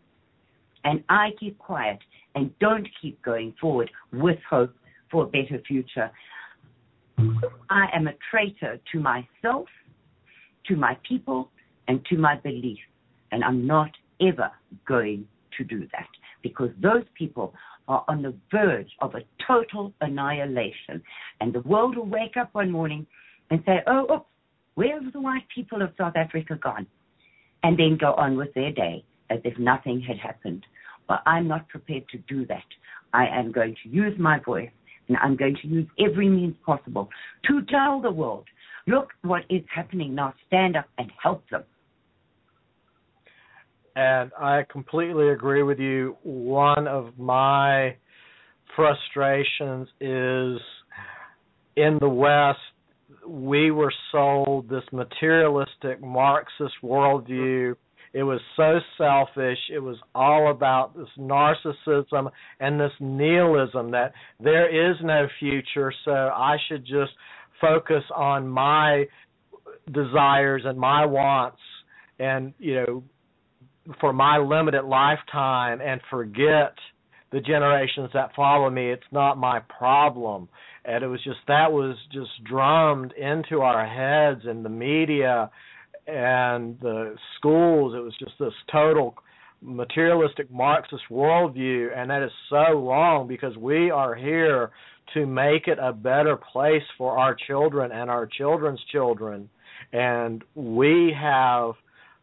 E: and I keep quiet and don't keep going forward with hope for a better future, I am a traitor to myself, to my people, and to my belief. And I'm not ever going to do that, because those people are on the verge of a total annihilation. And the world will wake up one morning and say, oh, oops, where have the white people of South Africa gone? And then go on with their day as if nothing had happened. Well, I'm not prepared to do that. I am going to use my voice, and I'm going to use every means possible to tell the world, look what is happening now. Stand up and help them.
B: And I completely agree with you. One of my frustrations is in the West, we were sold this materialistic Marxist worldview. It was so selfish. It was all about this narcissism and this nihilism that there is no future, so I should just focus on my desires and my wants and, you know, for my limited lifetime and forget the generations that follow me. It's not my problem. And it was just, that was just drummed into our heads in the media and the schools. It was just this total materialistic Marxist worldview, and that is so wrong, because we are here to make it a better place for our children and our children's children, and we have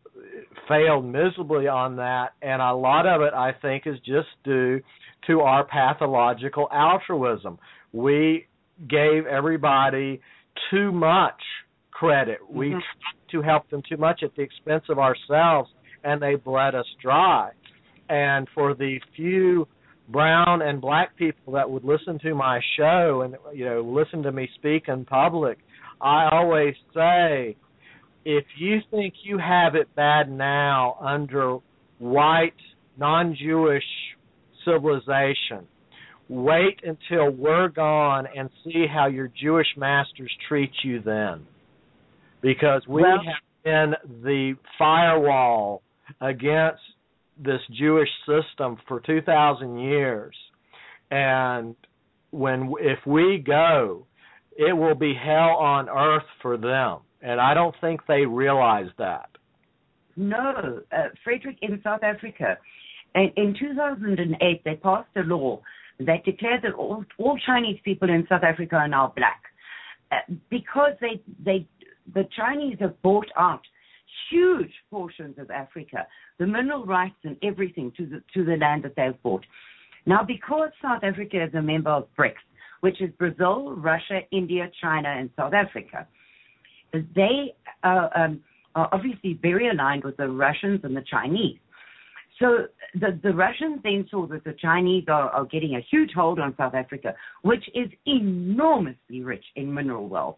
B: failed miserably on that, and a lot of it, I think, is just due to our pathological altruism. We gave everybody too much credit. Mm-hmm. We tried to help them too much at the expense of ourselves, and they bled us dry. And for the few brown and black people that would listen to my show and, you know, listen to me speak in public, I always say, if you think you have it bad now under white, non-Jewish civilization, wait until we're gone and see how your Jewish masters treat you then. Because we well, have been the firewall against this Jewish system for two thousand years. And when if we go, it will be hell on earth for them. And I don't think they realize that.
E: No, uh, Frederick, in South Africa, in, in two thousand eight, they passed a law that declared that all, all Chinese people in South Africa are now black, uh, because they they the Chinese have bought out huge portions of Africa, the mineral rights and everything to the to the land that they've bought. Now, because South Africa is a member of BRICS, which is Brazil, Russia, India, China, and South Africa, they uh, um, are obviously very aligned with the Russians and the Chinese. So the, the Russians then saw that the Chinese are, are getting a huge hold on South Africa, which is enormously rich in mineral wealth.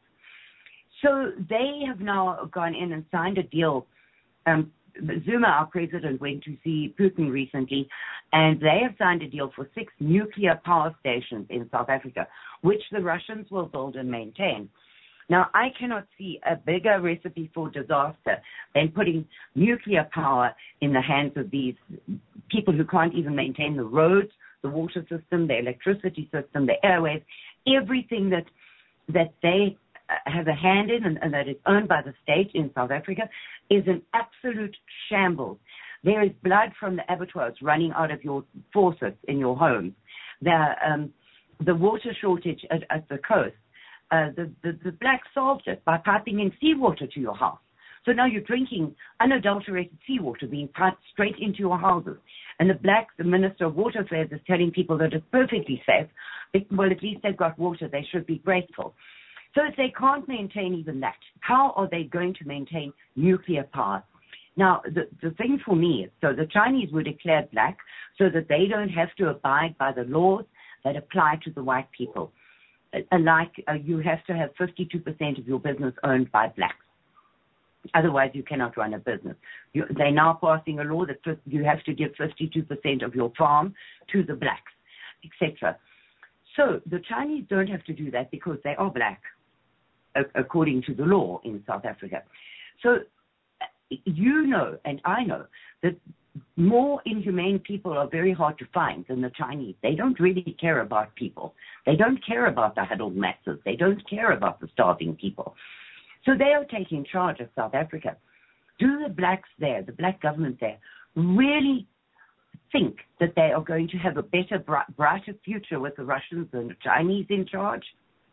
E: So they have now gone in and signed a deal. Um, Zuma, our president, went to see Putin recently, and they have signed a deal for six nuclear power stations in South Africa, which the Russians will build and maintain. Now, I cannot see a bigger recipe for disaster than putting nuclear power in the hands of these people who can't even maintain the roads, the water system, the electricity system, the airways, everything that that they have a hand in and, and that is owned by the state in South Africa is an absolute shambles. There is blood from the abattoirs running out of your faucets in your homes. The, um, the water shortage at, at the coast. Uh, the, the, the blacks solved it by piping in seawater to your house. So now you're drinking unadulterated seawater being piped straight into your houses. And the blacks, the Minister of Water Affairs, is telling people that it's perfectly safe. Well, at least they've got water. They should be grateful. So if they can't maintain even that, how are they going to maintain nuclear power? Now, the, the thing for me is, so the Chinese were declared black so that they don't have to abide by the laws that apply to the white people. Like uh, you have to have fifty-two percent of your business owned by blacks. Otherwise, you cannot run a business. You, they're now passing a law that you have to give fifty-two percent of your farm to the blacks, et cetera. So the Chinese don't have to do that because they are black, according to the law in South Africa. So you know, and I know, that more inhumane people are very hard to find than the Chinese. They don't really care about people. They don't care about the huddled masses. They don't care about the starving people. So they are taking charge of South Africa. Do the blacks there, the black government there, really think that they are going to have a better, brighter future with the Russians and the Chinese in charge?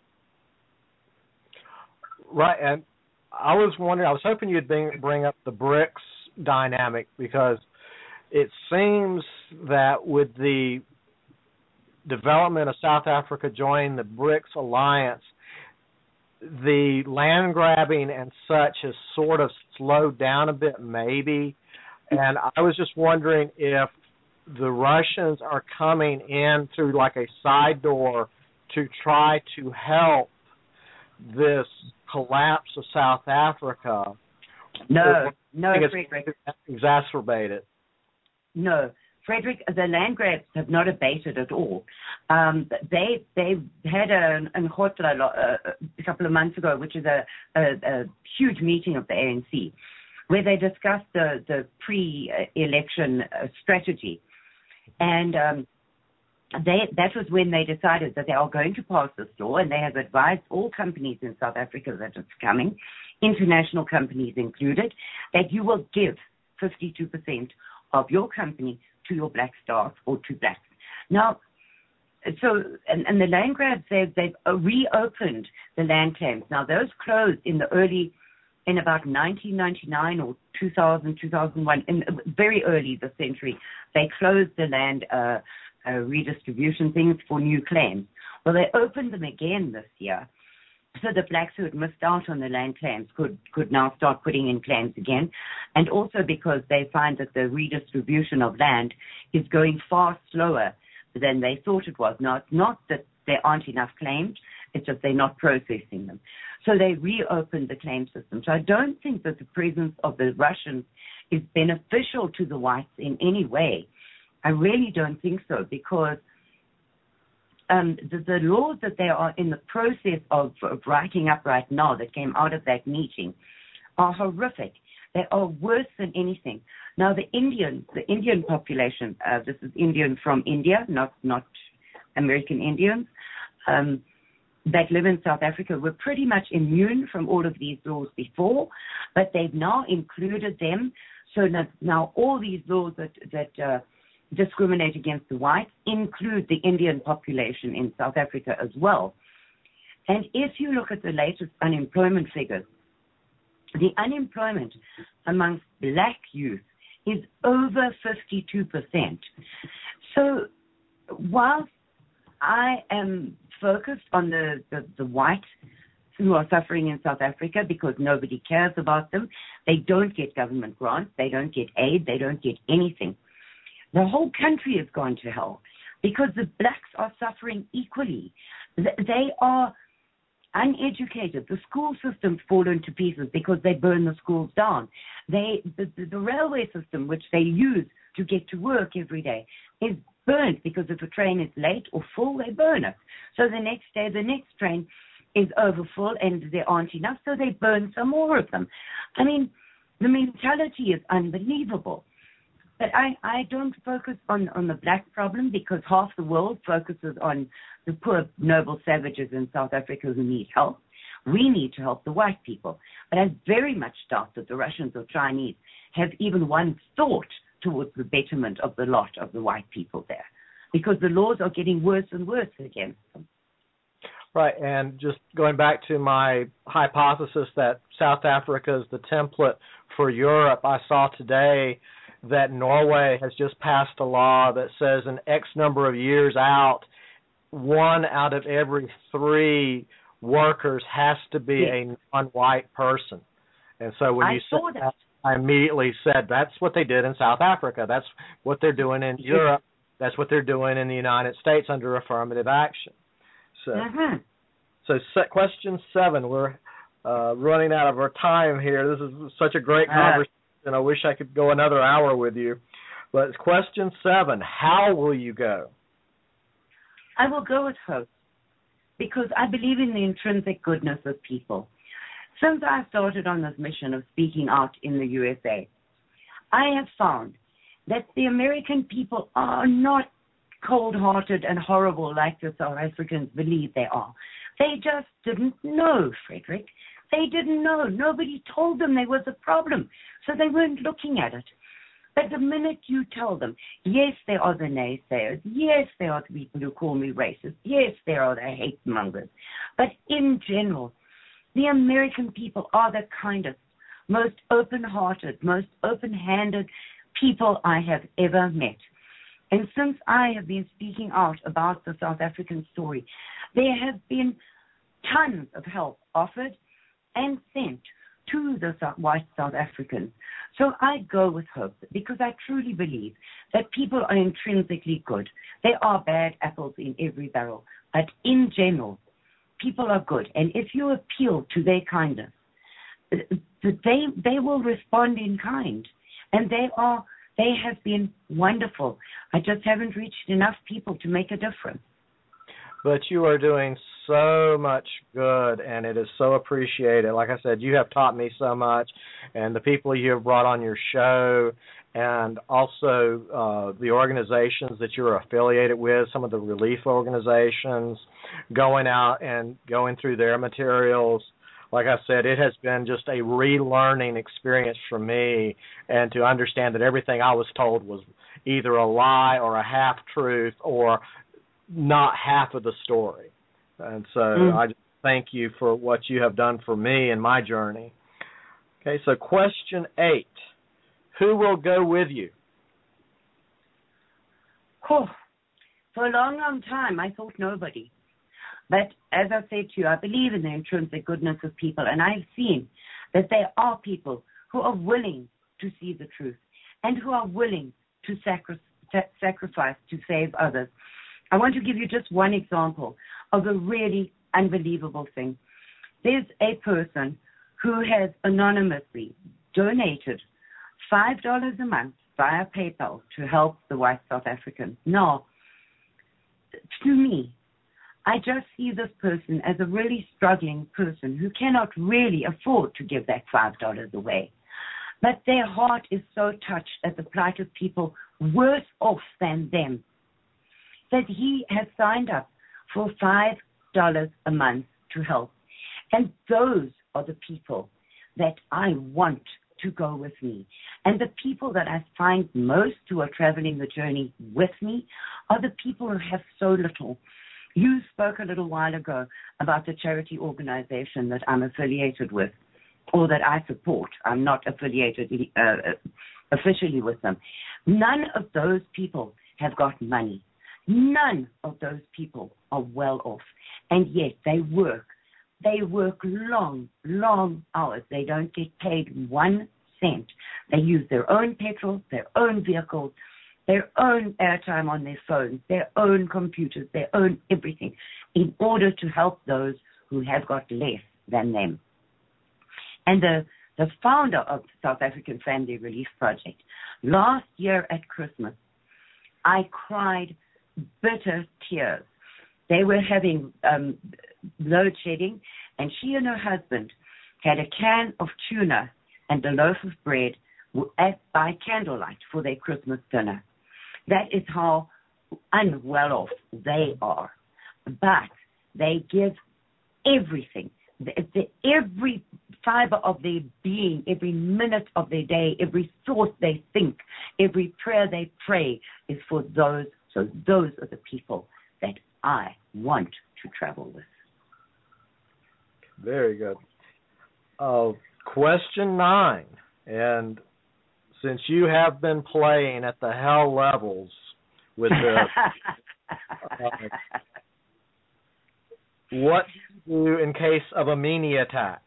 B: Right, and I was wondering, I was hoping you'd bring, bring up the BRICS dynamic, because it seems that with the development of South Africa joining the BRICS alliance, the land grabbing and such has sort of slowed down a bit, maybe. And I was just wondering if the Russians are coming in through like a side door to try to help this collapse of South Africa.
E: No, no, Frederick.
B: Exacerbate it.
E: No, Frederick, the land grabs have not abated at all. Um, they they had an Nkotla uh, a couple of months ago, which is a, a, a huge meeting of the A N C, where they discussed the, the pre-election uh, strategy. And um, they, that was when they decided that they are going to pass this law, and they have advised all companies in South Africa that it's coming, international companies included, that you will give fifty-two percent of your company to your black staff or to blacks. Now, so, and, and the land grabs, they've, they've reopened the land claims. Now, those closed in the early, in about nineteen ninety-nine or two thousand, two thousand one, in very early this century, they closed the land uh, uh, redistribution things for new claims. Well, they opened them again this year, so the blacks who had missed out on the land claims could, could now start putting in claims again, and also because they find that the redistribution of land is going far slower than they thought it was. Now, it's not that there aren't enough claims, it's just they're not processing them. So they reopened the claim system. So I don't think that the presence of the Russians is beneficial to the whites in any way. I really don't think so, because Um, the, the laws that they are in the process of, of writing up right now that came out of that meeting are horrific. They are worse than anything. Now, the Indian, the Indian population, uh, this is Indian from India, not not American Indians, um, that live in South Africa were pretty much immune from all of these laws before, but they've now included them. So now, now all these laws that that uh, discriminate against the whites include the Indian population in South Africa as well. And if you look at the latest unemployment figures, the unemployment amongst black youth is over fifty-two percent. So whilst I am focused on the, the, the whites who are suffering in South Africa because nobody cares about them, they don't get government grants, they don't get aid, they don't get anything. The whole country has gone to hell because the blacks are suffering equally. They are uneducated. The school system's fallen to pieces because they burn the schools down. They, the, the, the railway system, which they use to get to work every day, is burnt because if a train is late or full, they burn it. So the next day, the next train is overfull and there aren't enough, so they burn some more of them. I mean, the mentality is unbelievable. But I, I don't focus on, on the black problem because half the world focuses on the poor, noble savages in South Africa who need help. We need to help the white people. But I very much doubt that the Russians or Chinese have even one thought towards the betterment of the lot of the white people there, because the laws are getting worse and worse against them.
B: Right, and just going back to my hypothesis that South Africa is the template for Europe, I saw today that Norway has just passed a law that says an X number of years out, one out of every three workers has to be yes. a non-white person. And so when
E: I
B: you
E: saw
B: said
E: that,
B: that, I immediately said that's what they did in South Africa. That's what they're doing in Europe. That's what they're doing in the United States under affirmative action. So,
E: uh-huh.
B: so set, question seven. We're uh, running out of our time here. This is such a great conversation. And I wish I could go another hour with you. But question seven, how will you go?
E: I will go with hope, because I believe in the intrinsic goodness of people. Since I started on this mission of speaking out in the U S A, I have found that the American people are not cold-hearted and horrible like the South Africans believe they are. They just didn't know, Frederick. They didn't know. Nobody told them there was a problem, so they weren't looking at it. But the minute you tell them, yes, there are the naysayers, yes, there are the people who call me racist, yes, there are the hate mongers, but in general, the American people are the kindest, most open-hearted, most open-handed people I have ever met. And since I have been speaking out about the South African story, there have been tons of help offered and sent to the white South Africans. So I go with hope because I truly believe that people are intrinsically good. There are bad apples in every barrel, but in general, people are good. And if you appeal to their kindness, they they will respond in kind. And they are they have been wonderful. I just haven't reached enough people to make a difference.
B: But you are doing so much good, and it is so appreciated. Like I said, you have taught me so much, and the people you have brought on your show, and also uh, the organizations that you're affiliated with, some of the relief organizations, going out and going through their materials. Like I said, it has been just a relearning experience for me, and to understand that everything I was told was either a lie or a half-truth or not half of the story. And so mm. I just thank you for what you have done for me in my journey. Okay, so question eight. Who will go with you?
E: Oh, for a long, long time, I thought nobody. But as I said to you, I believe in the intrinsic goodness of people, and I've seen that there are people who are willing to see the truth and who are willing to sacri- sacrifice to save others. I want to give you just one example of a really unbelievable thing. There's a person who has anonymously donated five dollars a month via PayPal to help the white South Africans. Now, to me, I just see this person as a really struggling person who cannot really afford to give that five dollars away. But their heart is so touched at the plight of people worse off than them, that he has signed up for five dollars a month to help. And those are the people that I want to go with me. And the people that I find most who are traveling the journey with me are the people who have so little. You spoke a little while ago about the charity organization that I'm affiliated with, or that I support. I'm not affiliated uh, officially with them. None of those people have got money. None of those people are well off, and yet they work. They work long, long hours. They don't get paid one cent. They use their own petrol, their own vehicles, their own airtime on their phones, their own computers, their own everything, in order to help those who have got less than them. And the, the founder of the South African Family Relief Project, last year at Christmas, I cried bitter tears. They were having um, load shedding, and she and her husband had a can of tuna and a loaf of bread at, by candlelight for their Christmas dinner. That is how unwell off they are. But they give everything, the, the, every fiber of their being, every minute of their day, every thought they think, every prayer they pray is for those. So those are the people that I want to travel with.
B: Very good. Uh, question nine. And since you have been playing at the hell levels with the... uh, what do you do in case of a meanie attack?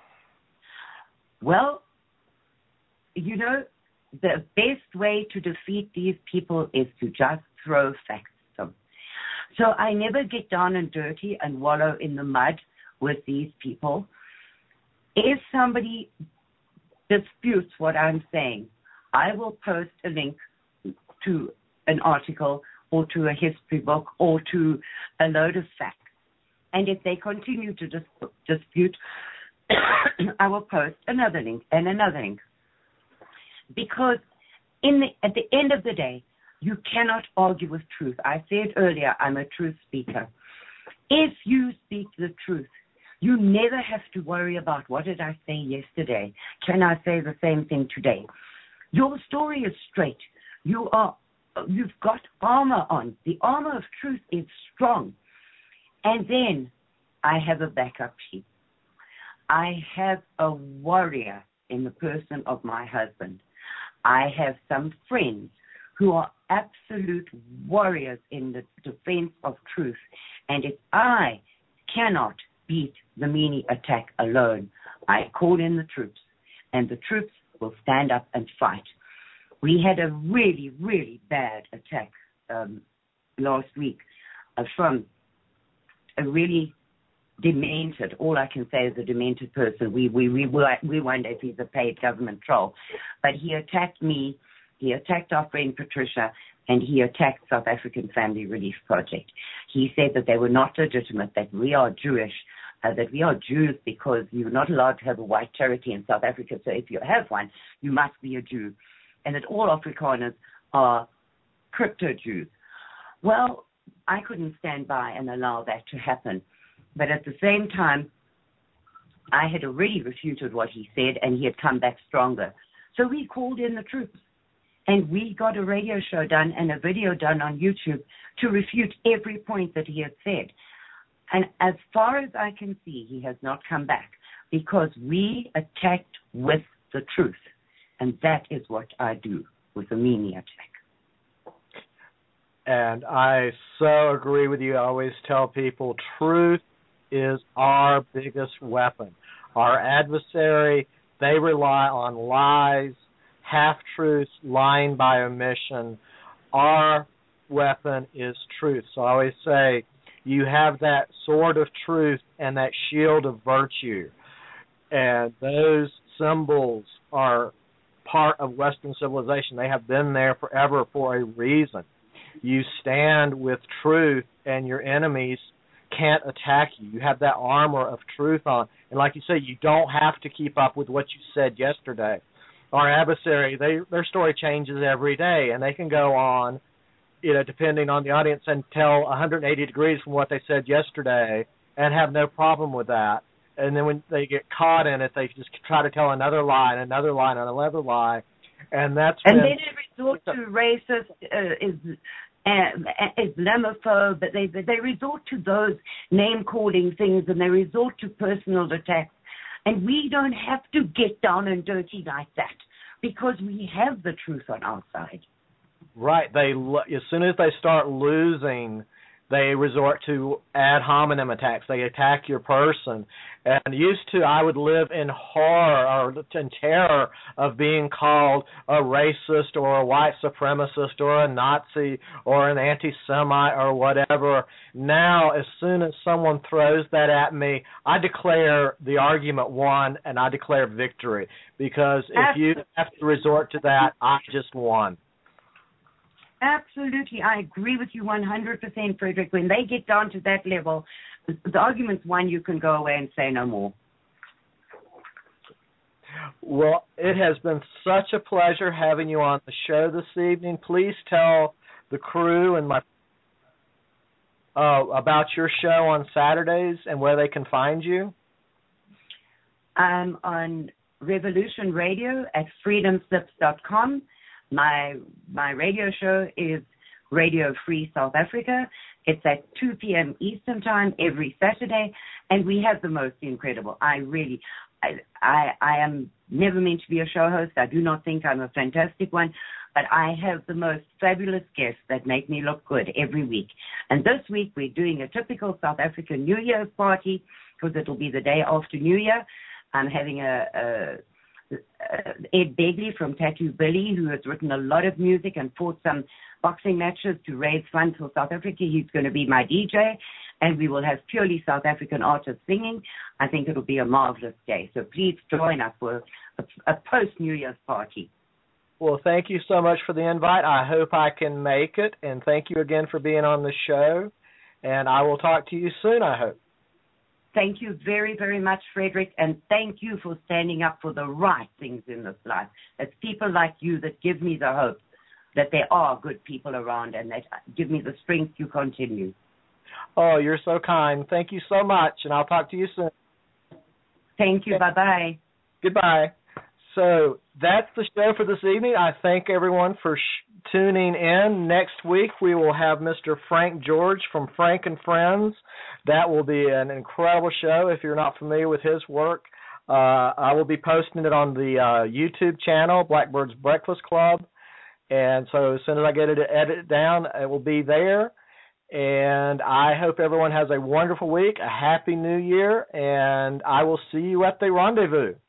E: Well, you know, the best way to defeat these people is to just throw facts at them. So I never get down and dirty and wallow in the mud with these people. If somebody disputes what I'm saying, I will post a link to an article or to a history book or to a load of facts. And if they continue to dis- dispute, I will post another link and another link. Because in the, at the end of the day, you cannot argue with truth. I said earlier, I'm a truth speaker. If you speak the truth, you never have to worry about what did I say yesterday. Can I say the same thing today? Your story is straight. You are, you've got armor on. The armor of truth is strong. And then I have a backup sheet. I have a warrior in the person of my husband. I have some friends who are absolute warriors in the defense of truth. And if I cannot beat the Meanie attack alone, I call in the troops, and the troops will stand up and fight. We had a really, really bad attack um, last week uh, from a really demented, all I can say is a demented person. We, we, we, we wonder if he's a paid government troll. But he attacked me. He attacked our friend Patricia, and he attacked South African Family Relief Project. He said that they were not legitimate, that we are Jewish, uh, that we are Jews because you're not allowed to have a white charity in South Africa, so if you have one, you must be a Jew, and that all Afrikaners are crypto-Jews. Well, I couldn't stand by and allow that to happen. But at the same time, I had already refuted what he said, and he had come back stronger. So we called in the troops. And we got a radio show done and a video done on YouTube to refute every point that he had said. And as far as I can see, he has not come back because we attacked with the truth. And that is what I do with the Meanie attack.
B: And I so agree with you. I always tell people truth is our biggest weapon. Our adversary, they rely on lies, half-truths, lying by omission. Our weapon is truth. So I always say you have that sword of truth and that shield of virtue. And those symbols are part of Western civilization. They have been there forever for a reason. You stand with truth and your enemies can't attack you. You have that armor of truth on. And like you said, you don't have to keep up with what you said yesterday. Our adversary, they, their story changes every day, and they can go on, you know, depending on the audience, and tell one hundred eighty degrees from what they said yesterday and have no problem with that. And then when they get caught in it, they just try to tell another lie and another lie and another lie. And that's
E: and
B: when...
E: then they resort to racist, uh, is, uh, Islamophobe, but they, they resort to those name-calling things, and they resort to personal attacks. And we don't have to get down and dirty like that because we have the truth on our side.
B: Right. They as soon as they start losing, they resort to ad hominem attacks. They attack your person. And used to, I would live in horror or in terror of being called a racist or a white supremacist or a Nazi or an anti-Semite or whatever. Now, as soon as someone throws that at me, I declare the argument won and I declare victory. Because if you have to resort to that, I just won.
E: Absolutely. I agree with you one hundred percent, Frederick. When they get down to that level, the argument's won, you can go away and say no more.
B: Well, it has been such a pleasure having you on the show this evening. Please tell the crew and my uh, about your show on Saturdays and where they can find you.
E: I'm on Revolution Radio at freedom slips dot com. My my radio show is Radio Free South Africa. It's at two p.m. Eastern Time every Saturday, and we have the most incredible. I really, I, I, I am never meant to be a show host. I do not think I'm a fantastic one, but I have the most fabulous guests that make me look good every week. And this week we're doing a typical South African New Year's party because it'll be the day after New Year. I'm having a... a Uh, Ed Begley from Tattoo Billy, who has written a lot of music and fought some boxing matches to raise funds for South Africa. He's going to be my D J, and we will have purely South African artists singing. I think it'll be a marvelous day. So please join us for a, a post-New Year's party.
B: Well, thank you so much for the invite. I hope I can make it, and thank you again for being on the show. And I will talk to you soon, I hope.
E: Thank you very, very much, Frederick, and thank you for standing up for the right things in this life. It's people like you that give me the hope that there are good people around and that give me the strength to continue.
B: Oh, you're so kind. Thank you so much, and I'll talk to you soon.
E: Thank you. Bye-bye.
B: Goodbye. So that's the show for this evening. I thank everyone for sh- tuning in. Next week we will have Mister Frank George from Frank and Friends. That will be an incredible show if you're not familiar with his work. Uh, I will be posting it on the uh, YouTube channel, Blackbird's Breakfast Club. And so as soon as I get it to edit it down, it will be there. And I hope everyone has a wonderful week, a happy new year, and I will see you at the rendezvous.